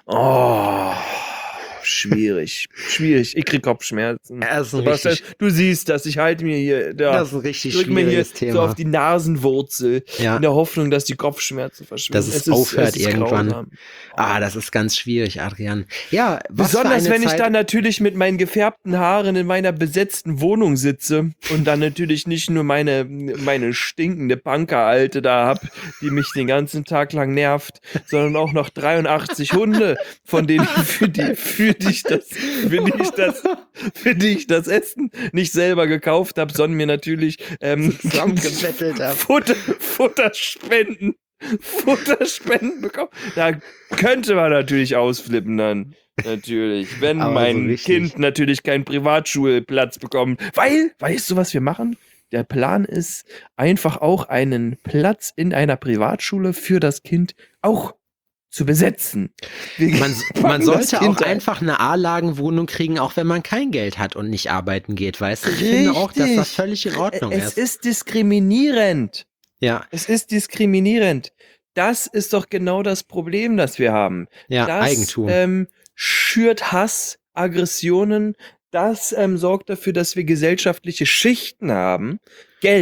Oh, schwierig, schwierig. Ich krieg Kopfschmerzen. Das ist ein Sebastian, richtig, du siehst das, ich halte mir hier, da, das ist ein richtig drück mir hier schwieriges so Thema. auf die Nasenwurzel, Ja. in der Hoffnung, dass die Kopfschmerzen verschwinden. Dass es aufhört es ist irgendwann. grausam. Ah, das ist ganz schwierig, Adrian. Ja, was Besonders für eine wenn ich Zeit, dann natürlich mit meinen gefärbten Haaren in meiner besetzten Wohnung sitze und dann natürlich nicht nur meine, meine stinkende Punker-Alte da hab, die mich den ganzen Tag lang nervt, sondern auch noch dreiundachtzig Hunde, von denen für die, für die ich das, für die ich das, für die ich das Essen nicht selber gekauft habe, sondern mir natürlich ähm, zusammengebettelt hab. Futter, Futterspenden, Futterspenden bekommen. Da könnte man natürlich ausflippen dann. Natürlich. Wenn Aber mein so richtig. Kind natürlich keinen Privatschulplatz bekommt. Weil, weißt du, was wir machen? Der Plan ist, einfach auch einen Platz in einer Privatschule für das Kind auch zu besetzen. Wir Man, packen man das sollte Kind auch ein. einfach eine A-Lagenwohnung kriegen, auch wenn man kein Geld hat und nicht arbeiten geht, weißt du? Ich finde auch, dass das Richtig. völlig in Ordnung Es ist. ist diskriminierend. Ja, Es ist diskriminierend. Das ist doch genau das Problem, das wir haben. ja, Das Eigentum. ähm, schürt Hass, Aggressionen. Das ähm, sorgt dafür, dass wir gesellschaftliche Schichten haben. Geld.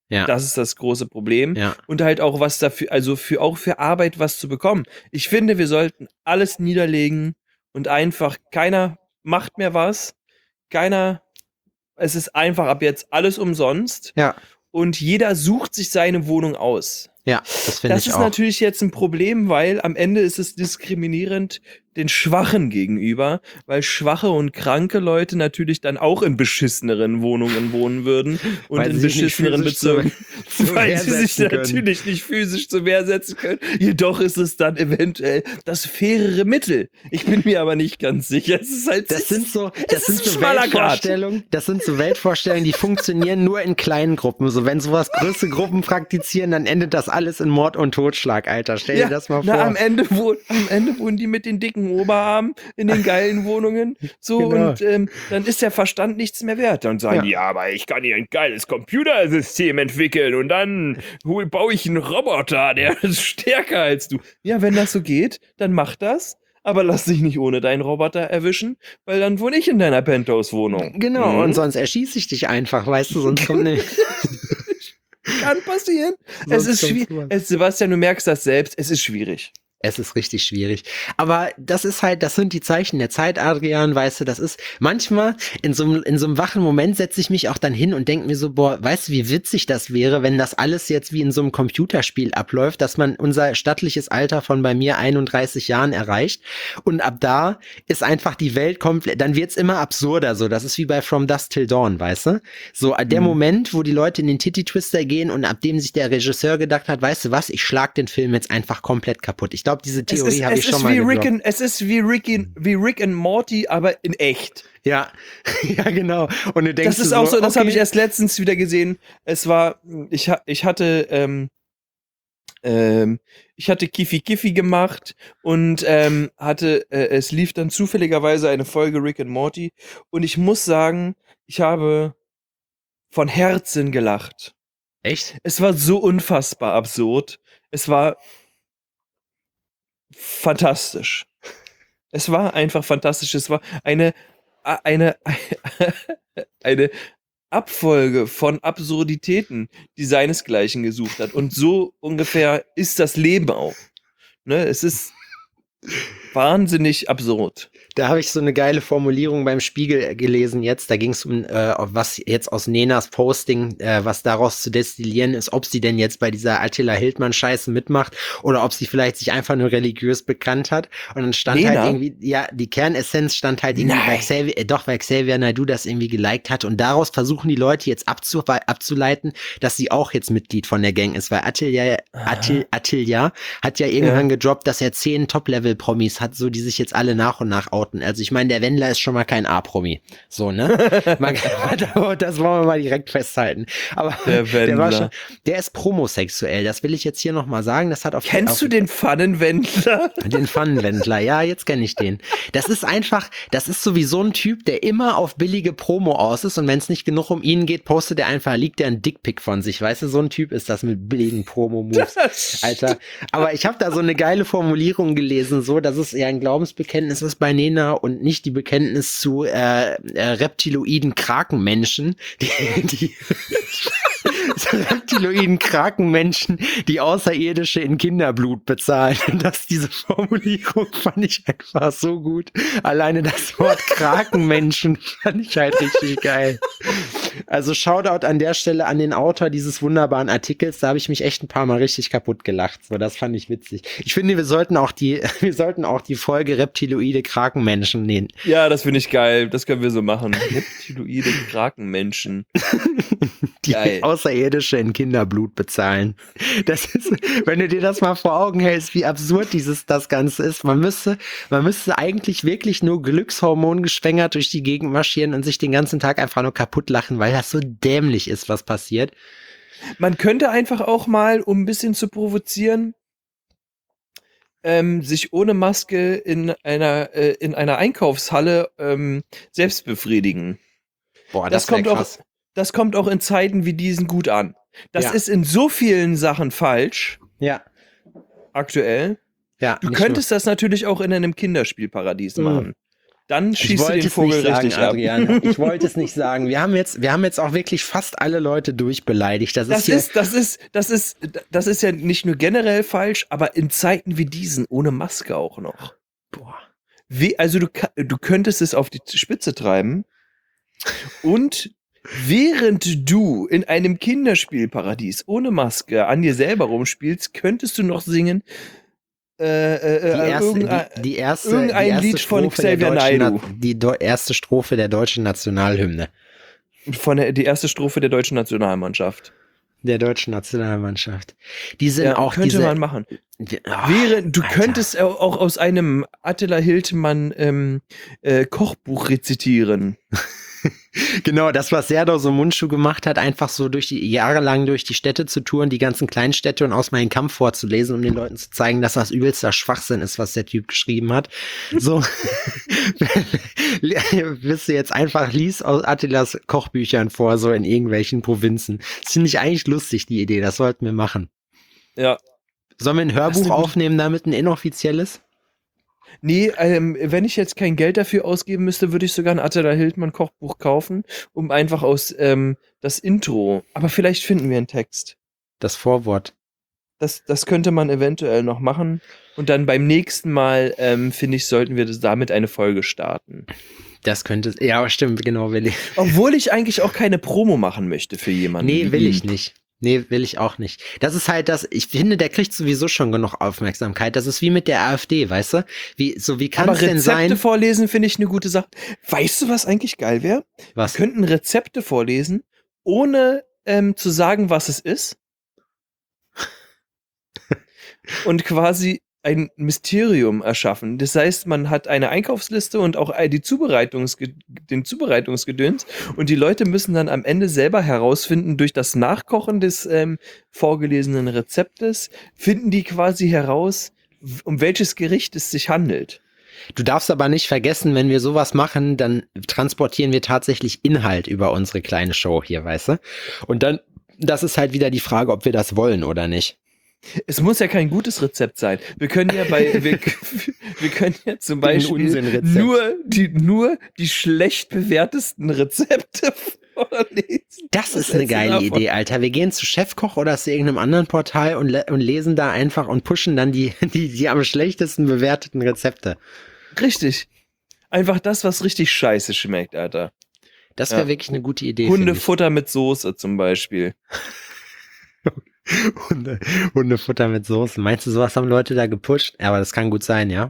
Ja. Das ist das große Problem. Ja. Und halt auch was dafür, also für auch für Arbeit was zu bekommen. Ich finde, wir sollten alles niederlegen und einfach keiner macht mehr was. Keiner, es ist einfach ab jetzt alles umsonst. Ja. Und jeder sucht sich seine Wohnung aus. Ja, das finde ich Das ist auch. natürlich jetzt ein Problem, weil am Ende ist es diskriminierend den Schwachen gegenüber, weil schwache und kranke Leute natürlich dann auch in beschisseneren Wohnungen wohnen würden und Weil in sie sich nicht beschisseneren physisch Bezirken, zu- zu weil Wehr sie sich setzen können. natürlich nicht physisch zur Wehr setzen können. Jedoch ist es dann eventuell das fairere Mittel. Ich bin mir aber nicht ganz sicher. Es ist halt Das sind so, es das ist sind ein so schmaler Grat. Weltvorstellungen, das sind so Weltvorstellungen, die funktionieren nur in kleinen Gruppen. So, wenn sowas größere Gruppen praktizieren, dann endet das alles in Mord und Totschlag, Alter. Stell dir das mal vor. Na, am Ende, wohn, am Ende wohnen die mit den dicken Oberarmen in den geilen Wohnungen. So, Genau. und ähm, dann ist der Verstand nichts mehr wert. Dann sagen Ja. die, ja, aber ich kann hier ein geiles Computersystem entwickeln und dann hol, baue ich einen Roboter, der ist stärker als du. Ja, wenn das so geht, dann mach das. Aber lass dich nicht ohne deinen Roboter erwischen, weil dann wohne ich in deiner Penthouse-Wohnung. Genau, Mhm. und sonst erschieße ich dich einfach, weißt du, sonst kommt nicht. Kann passieren. Sonst es ist kommt's schwierig. rüber. Es, Sebastian, du merkst das selbst. Es ist schwierig. Es ist richtig schwierig. Aber das ist halt, das sind die Zeichen der Zeit, Adrian, weißt du, das ist manchmal in so einem, in so einem wachen Moment setze ich mich auch dann hin und denke mir so, boah, weißt du, wie witzig das wäre, wenn das alles jetzt wie in so einem Computerspiel abläuft, dass man unser stattliches Alter von bei mir einunddreißig Jahren erreicht und ab da ist einfach die Welt komplett, dann wird's immer absurder so, das ist wie bei From Dusk Till Dawn, weißt du? So, der Mhm. Moment, wo die Leute in den Titty-Twister gehen und ab dem sich der Regisseur gedacht hat, weißt du was, ich schlag den Film jetzt einfach komplett kaputt. Ich glaube, diese Es Theorie ist, habe es ich schon ist mal wie Rick gedroppt. and, es ist wie Rick, in, wie Rick and Morty, aber in echt. Ja, ja, genau. Und du denkst Das ist dir auch so, das okay, habe ich erst letztens wieder gesehen. Es war, ich, ha- ich hatte, ähm, ähm, ich hatte Kiffi Kiffi gemacht und ähm, hatte, äh, es lief dann zufälligerweise eine Folge Rick and Morty und ich muss sagen, ich habe von Herzen gelacht. Echt? Es war so unfassbar absurd. Es war fantastisch. Es war einfach fantastisch. Es war eine, eine, eine Abfolge von Absurditäten, die seinesgleichen gesucht hat. Und so ungefähr ist das Leben auch. Ne? Es ist wahnsinnig absurd. Da habe ich so eine geile Formulierung beim Spiegel gelesen jetzt. Da ging es um, äh, was jetzt aus Nenas Posting, äh, was daraus zu destillieren ist, ob sie denn jetzt bei dieser Attila Hildmann-Scheiße mitmacht oder ob sie vielleicht sich einfach nur religiös bekannt hat. Und dann stand Nena? halt irgendwie, ja, die Kernessenz stand halt irgendwie, Nein. weil Xavier, äh, doch, weil Xavier Naidoo das irgendwie geliked hat. Und daraus versuchen die Leute jetzt abzu abzuleiten, dass sie auch jetzt Mitglied von der Gang ist, weil Attila, Attil, Attila hat ja irgendwann gedroppt, dass er zehn Top-Level-Promis hat, so die sich jetzt alle nach und nach outen. Also ich meine, der Wendler ist schon mal kein A-Promi. So, ne? Man, das wollen wir mal direkt festhalten. Aber Der der, Wendler. war schon, der ist promosexuell. Das will ich jetzt hier noch mal sagen. Das hat auf Kennst auf, du den Pfannenwendler? den Pfannenwendler? Ja, jetzt kenne ich den. Das ist einfach, das ist sowieso ein Typ, der immer auf billige Promo aus ist und wenn es nicht genug um ihn geht, postet er einfach, liegt er ein Dickpick von sich. Weißt du, so ein Typ ist das mit billigen Promo-Moves. Alter. Aber ich habe da so eine geile Formulierung gelesen, so, dass es eher ein Glaubensbekenntnis ist bei Nena und nicht die Bekenntnis zu äh, äh, reptiloiden Krakenmenschen, die, die zu reptiloiden Krakenmenschen, die Außerirdische in Kinderblut bezahlen. Und das, diese Formulierung fand ich einfach so gut. Alleine das Wort Krakenmenschen fand ich halt richtig geil. Also Shoutout an der Stelle an den Autor dieses wunderbaren Artikels. Da habe ich mich echt ein paar Mal richtig kaputt gelacht. So, das fand ich witzig. Ich finde, wir sollten auch die, wir sollten auch die Folge Reptiloide Krakenmenschen nehmen. Ja, das finde ich geil. Das können wir so machen. Reptiloide Krakenmenschen. Die Geil. Außerirdische in Kinderblut bezahlen. Das ist, wenn du dir das mal vor Augen hältst, wie absurd dieses, das Ganze ist. Man müsste, man müsste eigentlich wirklich nur Glückshormon geschwängert durch die Gegend marschieren und sich den ganzen Tag einfach nur kaputt lachen, weil das so dämlich ist, was passiert. Man könnte einfach auch mal, um ein bisschen zu provozieren, ähm, sich ohne Maske in einer, äh, in einer Einkaufshalle ähm, selbst befriedigen. Boah, Das, das, wär kommt auch, krass. das kommt auch in Zeiten wie diesen gut an. Das Ja. ist in so vielen Sachen falsch, Ja, aktuell. ja. Du nicht könntest das natürlich auch in einem Kinderspielparadies Mhm. machen. dann Ich schießt du wollte den es Vogel nicht sagen, richtig ab. Adrian. Ich wollte es nicht sagen. Wir haben jetzt, wir haben jetzt auch wirklich fast alle Leute durchbeleidigt. Das, Das ist hier, ist, das ist, das ist, das ist ja nicht nur generell falsch, aber in Zeiten wie diesen ohne Maske auch noch. boah. Wie, also du, ka- du könntest es auf die Spitze treiben und während du in einem Kinderspielparadies ohne Maske an dir selber rumspielst, könntest du noch singen äh, äh, Die äh, erste, irgendein, die, die erste, irgendein die erste Lied von Strophe der Xavier deutschen Naidoo. Na- Die do- erste Strophe der deutschen Nationalhymne. von der, die erste Strophe der deutschen Nationalmannschaft. Der deutschen Nationalmannschaft. Die sind Ja, auch könnte diese. man machen. die- oh, Wäre, du Alter. könntest au- auch aus einem Attila Hildmann ähm, äh, Kochbuch rezitieren. Genau, das, was Serdar so Mundschuh gemacht hat, einfach so durch die jahrelang durch die Städte zu touren, die ganzen Kleinstädte und aus meinem Kampf vorzulesen, um den Leuten zu zeigen, dass das übelster Schwachsinn ist, was der Typ geschrieben hat. So wirst du jetzt einfach liest aus Attilas Kochbüchern vor, so in irgendwelchen Provinzen. Das finde ich eigentlich lustig, die Idee. Das sollten wir machen. Ja. Sollen wir ein Das ist Hörbuch eine gute- aufnehmen, damit ein inoffizielles? Nee, ähm, wenn ich jetzt kein Geld dafür ausgeben müsste, würde ich sogar ein Attila Hildmann Kochbuch kaufen, um einfach aus ähm, das Intro. Aber vielleicht finden wir einen Text. Das Vorwort. Das, das könnte man eventuell noch machen. Und dann beim nächsten Mal, ähm, finde ich, sollten wir das damit eine Folge starten. Das könnte, ja, stimmt, genau, will ich. Obwohl ich eigentlich auch keine Promo machen möchte für jemanden. Nee, wie will ihn. ich nicht. Nee, will ich auch nicht. Das ist halt das, ich finde, der kriegt sowieso schon genug Aufmerksamkeit. Das ist wie mit der AfD, weißt du? Wie, so, wie kann Aber es denn Rezepte sein? vorlesen finde ich eine gute Sache. Weißt du, was eigentlich geil wäre? Was? Wir könnten Rezepte vorlesen, ohne ähm, zu sagen, was es ist. Und quasi ein Mysterium erschaffen. Das heißt, man hat eine Einkaufsliste und auch die Zubereitungsge den Zubereitungsgedöns und die Leute müssen dann am Ende selber herausfinden, durch das Nachkochen des ähm, vorgelesenen Rezeptes, finden die quasi heraus, w- um welches Gericht es sich handelt. Du darfst aber nicht vergessen, wenn wir sowas machen, dann transportieren wir tatsächlich Inhalt über unsere kleine Show hier, weißt du? Und dann, das ist halt wieder die Frage, ob wir das wollen oder nicht. Es muss ja kein gutes Rezept sein. Wir können ja bei, wir, wir können ja zum Beispiel Unsinnrezept. nur die, nur die schlecht bewertesten Rezepte vorlesen. Das Was ist eine hältst du geile davon? Idee, Alter. Wir gehen zu Chefkoch oder zu irgendeinem anderen Portal und, le und lesen da einfach und pushen dann die, die, die am schlechtesten bewerteten Rezepte. Richtig. Einfach das, was richtig scheiße schmeckt, Alter. Das wäre Ja. wirklich eine gute Idee. finde ich. Hundefutter mit Soße zum Beispiel. Hunde, Hundefutter mit Soßen. Meinst du, sowas haben Leute da gepusht? Ja, aber das kann gut sein, ja?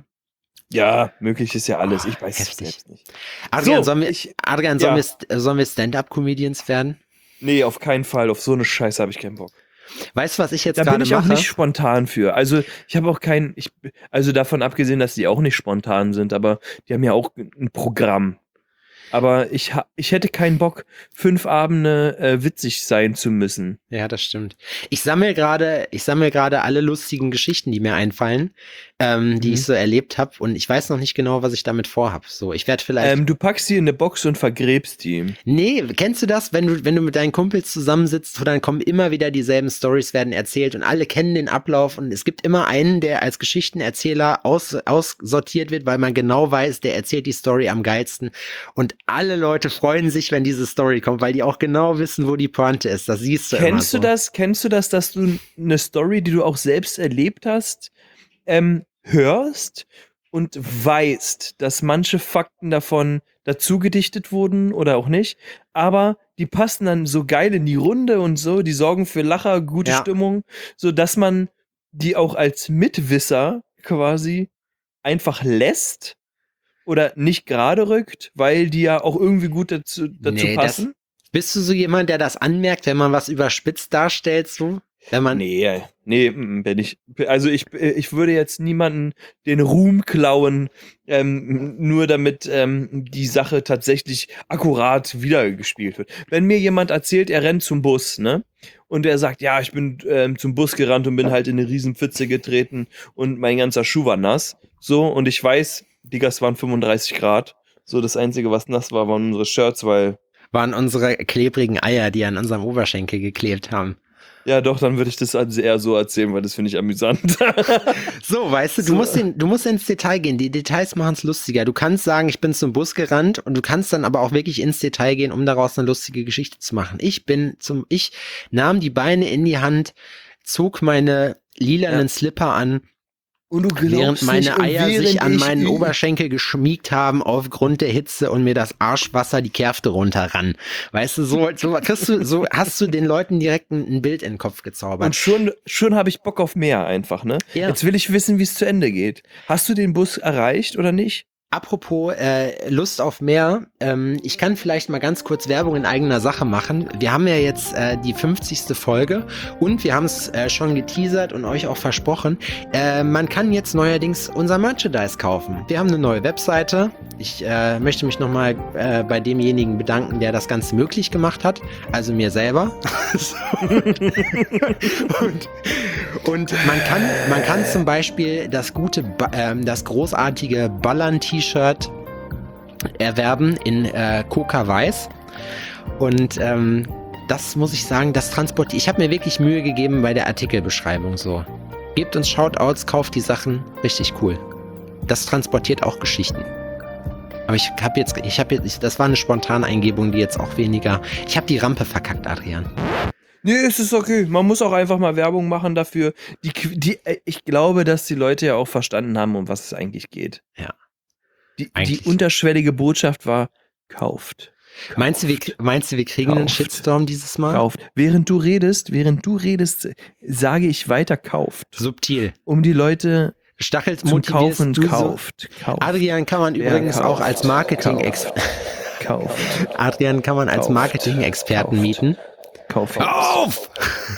Ja, möglich ist ja alles. Ich weiß es Heftig. selbst nicht. Adrian, So, sollen wir, ich- Adrian, sollen ja. wir, st- sollen wir Stand-Up-Comedians werden? Nee, auf keinen Fall. Auf so eine Scheiße habe ich keinen Bock. Weißt du, was ich jetzt Da bin gerade ich auch mache? nicht spontan für. Also ich habe auch kein, ich, also davon abgesehen, dass die auch nicht spontan sind, aber die haben ja auch ein Programm. Aber ich, ha- ich hätte keinen Bock, fünf Abende äh, witzig sein zu müssen. Ja, das stimmt. Ich sammle gerade, ich sammle gerade alle lustigen Geschichten, die mir einfallen, ähm, die Mhm. ich so erlebt habe, und ich weiß noch nicht genau, was ich damit vorhab. So, ich werde vielleicht. Ähm, du packst die in eine Box und vergräbst die. Nee, kennst du das, wenn du, wenn du mit deinen Kumpels zusammensitzt, dann kommen immer wieder dieselben Stories werden erzählt und alle kennen den Ablauf und es gibt immer einen, der als Geschichtenerzähler aus, aussortiert wird, weil man genau weiß, der erzählt die Story am geilsten und alle Leute freuen sich, wenn diese Story kommt, weil die auch genau wissen, wo die Pointe ist. Das siehst du immer Kennst so. du das? Kennst du das, dass du eine Story, die du auch selbst erlebt hast, ähm, hörst und weißt, dass manche Fakten davon dazu gedichtet wurden oder auch nicht, aber die passen dann so geil in die Runde und so, die sorgen für Lacher, gute Ja. Stimmung, so dass man die auch als Mitwisser quasi einfach lässt oder nicht gerade rückt, weil die ja auch irgendwie gut dazu, dazu Nee, das- passen. Bist du so jemand, der das anmerkt, wenn man was überspitzt darstellt, so? Wenn man, Nee, nee, mm, bin ich. Also ich, ich würde jetzt niemanden den Ruhm klauen, ähm, nur damit ähm, die Sache tatsächlich akkurat wiedergespielt wird. Wenn mir jemand erzählt, er rennt zum Bus, ne? Und er sagt, ja, ich bin ähm, zum Bus gerannt und bin halt in eine riesen Pfütze getreten und mein ganzer Schuh war nass. So, und ich weiß, Digga, es waren fünfunddreißig Grad. So, das Einzige, was nass war, waren unsere Shirts, weil waren unsere klebrigen Eier, die an unserem Oberschenkel geklebt haben. Ja, doch, dann würde ich das also eher so erzählen, weil das finde ich amüsant. So, weißt du, du, So. musst in, du musst ins Detail gehen. Die Details machen es lustiger. Du kannst sagen, ich bin zum Bus gerannt und du kannst dann aber auch wirklich ins Detail gehen, um daraus eine lustige Geschichte zu machen. Ich bin zum, ich nahm die Beine in die Hand, zog meine lilanen Ja. Slipper an, Und du während meine nicht, und Eier sich während an ich meinen ü- Oberschenkel geschmiegt haben aufgrund der Hitze und mir das Arschwasser die Kärfte runterrann. Weißt du, so, so kriegst du, so hast du den Leuten direkt ein, ein Bild in den Kopf gezaubert. Und schon, schon habe ich Bock auf mehr einfach, ne? Ja. Jetzt will ich wissen, wie es zu Ende geht. Hast du den Bus erreicht oder nicht? Apropos äh, Lust auf mehr, ähm, ich kann vielleicht mal ganz kurz Werbung in eigener Sache machen. Wir haben ja jetzt äh, die fünfzigste Folge und wir haben es äh, schon geteasert und euch auch versprochen. Äh, man kann jetzt neuerdings unser Merchandise kaufen. Wir haben eine neue Webseite. Ich äh, möchte mich nochmal äh, bei demjenigen bedanken, der das Ganze möglich gemacht hat, also mir selber. und, und man kann, man kann zum Beispiel das gute, Ba- ähm, das großartige Ballern-T-Shirt erwerben in äh, Coca Weiß. Und ähm, das muss ich sagen, das transportiert. Ich habe mir wirklich Mühe gegeben bei der Artikelbeschreibung so. Gebt uns Shoutouts, kauft die Sachen, richtig cool. Das transportiert auch Geschichten. Aber ich habe jetzt, ich habe jetzt, das war eine spontane Eingebung, die jetzt auch weniger. Ich habe die Rampe verkackt, Adrian. Nee, es ist okay. Man muss auch einfach mal Werbung machen dafür. Die, Qu- die, äh, ich glaube, dass die Leute ja auch verstanden haben, um was es eigentlich geht. Ja. Die, die Eigentlich. unterschwellige Botschaft war, kauft. Meinst du, wir, meinst du, wir kriegen einen Kauft. Shitstorm dieses Mal? Kauft. Während du redest, während du redest, sage ich weiter, kauft. Subtil. Um die Leute Stachelt zum motivierst Kaufen, du so. kauft. Kauft. Adrian kann man Wer übrigens kauft? auch als Marketing Kauft. Adrian kann man als Kauft. Marketing-Experten Kauft. mieten. Kauf. Auf!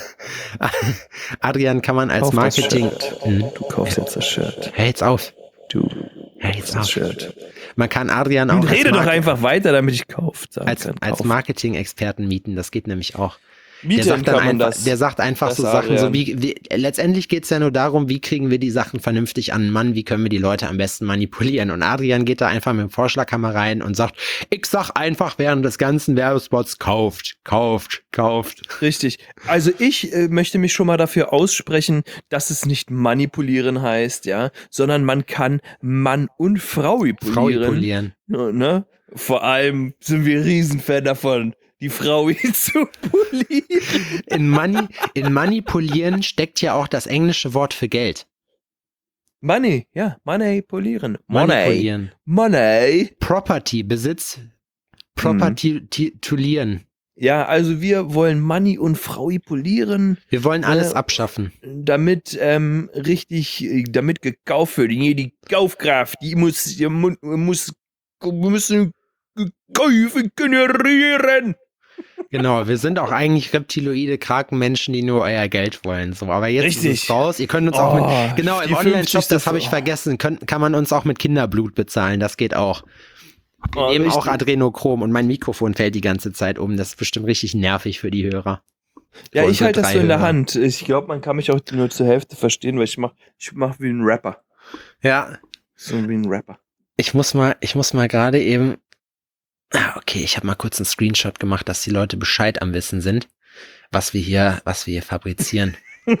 Adrian kann man als Kauf das Marketing. Shirt. Hm? Du kaufst jetzt das Shirt. Hör jetzt auf. Du Hör kaufst jetzt das auf. Shirt. Man kann Adrian auch Und als, rede doch Market- einfach weiter, damit ich kauft. sagen als, kann. als Kauf. Marketing-Experten mieten. Das geht nämlich auch. Der Mieten sagt, dann kann man einfach, das. der sagt einfach das so Sachen, Adrian. so wie, wie letztendlich geht's ja nur darum, wie kriegen wir die Sachen vernünftig an den Mann, wie können wir die Leute am besten manipulieren. Und Adrian geht da einfach mit dem Vorschlaghammer rein und sagt, ich sag einfach während des ganzen Werbespots, kauft, kauft, kauft. Richtig. Also ich äh, möchte mich schon mal dafür aussprechen, dass es nicht manipulieren heißt, ja, sondern man kann Mann und Frau polieren. Frau polieren. Ja, ne? Vor allem sind wir Riesenfan davon, die Frau zu polieren. In, Mani in manipulieren steckt ja auch das englische Wort für Geld. Money, ja, Money polieren. Money. Manipulieren. Money. Property, Besitz. Property ti- tulieren. Ja, also wir wollen Money und Frau polieren, Wir wollen alles Ja. abschaffen. damit ähm, richtig, äh, damit gekauft wird. Hier die Kaufkraft, die muss, die mu- muss, wir müssen Käufe generieren. Genau, wir sind auch eigentlich reptiloide Krakenmenschen, die nur euer Geld wollen. So, aber jetzt ist Richtig. es raus. Ihr könnt uns auch Oh, mit, genau, im die Online-Shop, das fünfzigste habe ich vergessen, könnt, kann man uns auch mit Kinderblut bezahlen. Das geht auch. Wir Oh, nehmen richtig. auch Adrenochrom und mein Mikrofon fällt die ganze Zeit um. Das ist bestimmt richtig nervig für die Hörer. Ja, Für ich unsere halte das drei so in der Hörer. Hand. Ich glaube, man kann mich auch nur zur Hälfte verstehen, weil ich mach, ich mach wie ein Rapper. Ja, So wie ein Rapper. ich muss mal, ich muss mal gerade eben. Ah, okay, ich habe mal kurz einen Screenshot gemacht, dass die Leute Bescheid am Wissen sind, was wir hier, was wir hier fabrizieren.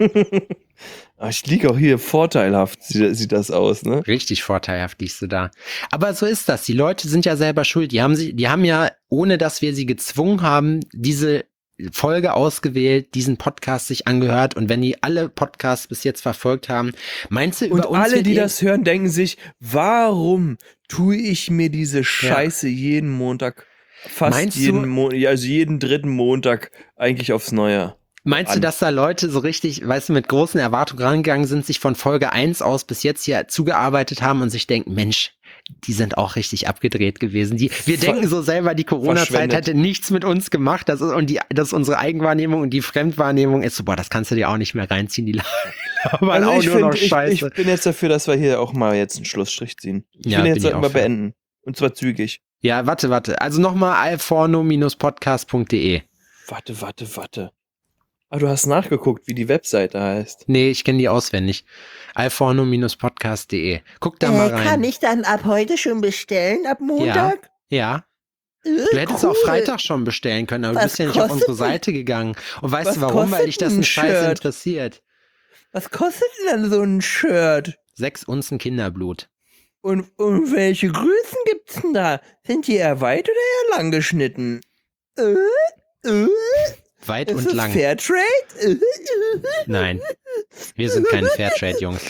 Aber ich liege auch hier vorteilhaft, sieht, sieht das aus, ne? Richtig vorteilhaft liegst du da. Aber so ist das. Die Leute sind ja selber schuld. Die haben sie, die haben ja, ohne dass wir sie gezwungen haben, diese Folge ausgewählt, diesen Podcast sich angehört. Und wenn die alle Podcasts bis jetzt verfolgt haben, meinst du, über Und uns alle, wird die ihr- das hören, denken sich, warum tue ich mir diese Scheiße jeden Montag, fast Meinst du- jeden Monat, also jeden dritten Montag eigentlich aufs Neue? Meinst du, an. dass da Leute so richtig, weißt du, mit großen Erwartungen rangegangen sind, sich von Folge eins aus bis jetzt hier zugearbeitet haben und sich denken, Mensch, die sind auch richtig abgedreht gewesen. Die, wir Ver- denken so selber, die Corona-Zeit verschwendet. hätte nichts mit uns gemacht. Das ist, und die, das ist unsere Eigenwahrnehmung und die Fremdwahrnehmung ist so, boah, das kannst du dir auch nicht mehr reinziehen, die labern Also auch ich, nur noch find, ich, Scheiße. ich bin jetzt dafür, dass wir hier auch mal jetzt einen Schlussstrich ziehen. Ich Ja, will bin jetzt ich auch mal für. beenden. Und zwar zügig. Ja, warte, warte. Also nochmal alforno podcast punkt de. Warte, warte, warte. Ah, du hast nachgeguckt, wie die Webseite heißt. Nee, ich kenne die auswendig. alforno podcast punkt de. Guck da mal Äh, rein. kann ich dann ab heute schon bestellen, ab Montag? Ja. Du hättest auch Freitag schon bestellen können, aber du Was bist ja nicht auf kostet unsere denn- Seite gegangen. Und weißt Was du warum? Weil kostet dich das ein ein Scheiß Shirt? interessiert. Was kostet denn dann so ein Shirt? Sechs Unzen Kinderblut. Und, und welche Größen gibt's denn da? Sind die eher weit oder eher lang geschnitten? Äh, äh, Weit ist und das lang. Fairtrade? Äh, äh, Nein, wir sind keine Fairtrade-Jungs.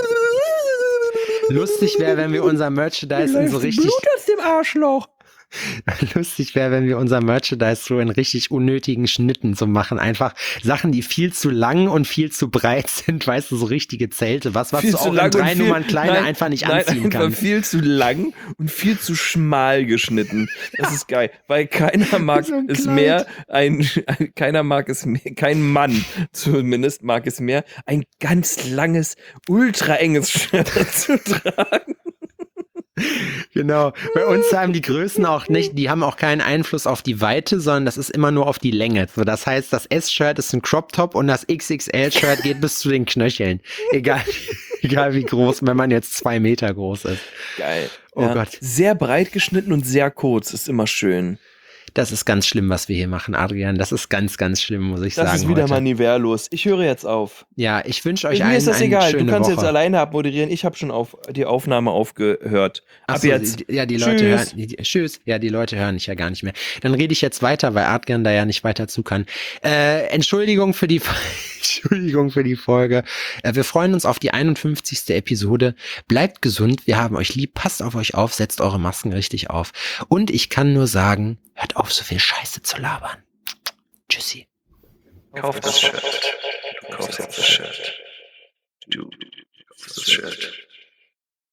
Lustig wäre, wenn wir unser Merchandise in so läuft richtig Blut aus dem Arschloch. lustig wäre, wenn wir unser Merchandise so in richtig unnötigen Schnitten so machen. Einfach Sachen, die viel zu lang und viel zu breit sind, weißt du, so richtige Zelte. Was, was Viel du zu auch in lang und drei viel- Nummern kleiner nein, einfach nicht Nein, anziehen einfach kannst. viel zu lang und viel zu schmal geschnitten. Das ist geil, weil keiner mag So ein es Kleid. mehr, ein, ein, keiner mag es mehr, kein Mann zumindest mag es mehr, ein ganz langes, ultra enges Shirt zu tragen. Genau. Bei uns haben die Größen auch nicht, die haben auch keinen Einfluss auf die Weite, sondern das ist immer nur auf die Länge. So, das heißt, das S-Shirt ist ein Crop-Top und das X X L-Shirt geht bis zu den Knöcheln. Egal, egal wie groß, wenn man jetzt zwei Meter groß ist. Geil. Oh Gott. Sehr breit geschnitten und sehr kurz, ist immer schön. Das ist ganz schlimm, was wir hier machen, Adrian. Das ist ganz, ganz schlimm, muss ich Das sagen. ist wieder heute. mal niveaulos. Ich höre jetzt auf. Ja, ich wünsche euch Mir allen ist das eine egal. Du schöne kannst Woche. jetzt alleine abmoderieren. Ich habe schon auf die Aufnahme aufgehört. Ach Ab so, jetzt. die- Ja, die Leute Tschüss. hören. Die, die, tschüss. Ja, die Leute hören dich ja gar nicht mehr. Dann rede ich jetzt weiter, weil Adrian da ja nicht weiter zu kann. Äh, Entschuldigung für die Entschuldigung für die Folge. Äh, wir freuen uns auf die einundfünfzigste Episode. Bleibt gesund. Wir haben euch lieb. Passt auf euch auf. Setzt eure Masken richtig auf. Und ich kann nur sagen, hört auf, so viel Scheiße zu labern. Tschüssi. Kauf das Shirt. Du kaufst jetzt das Shirt. Du kaufst das Shirt.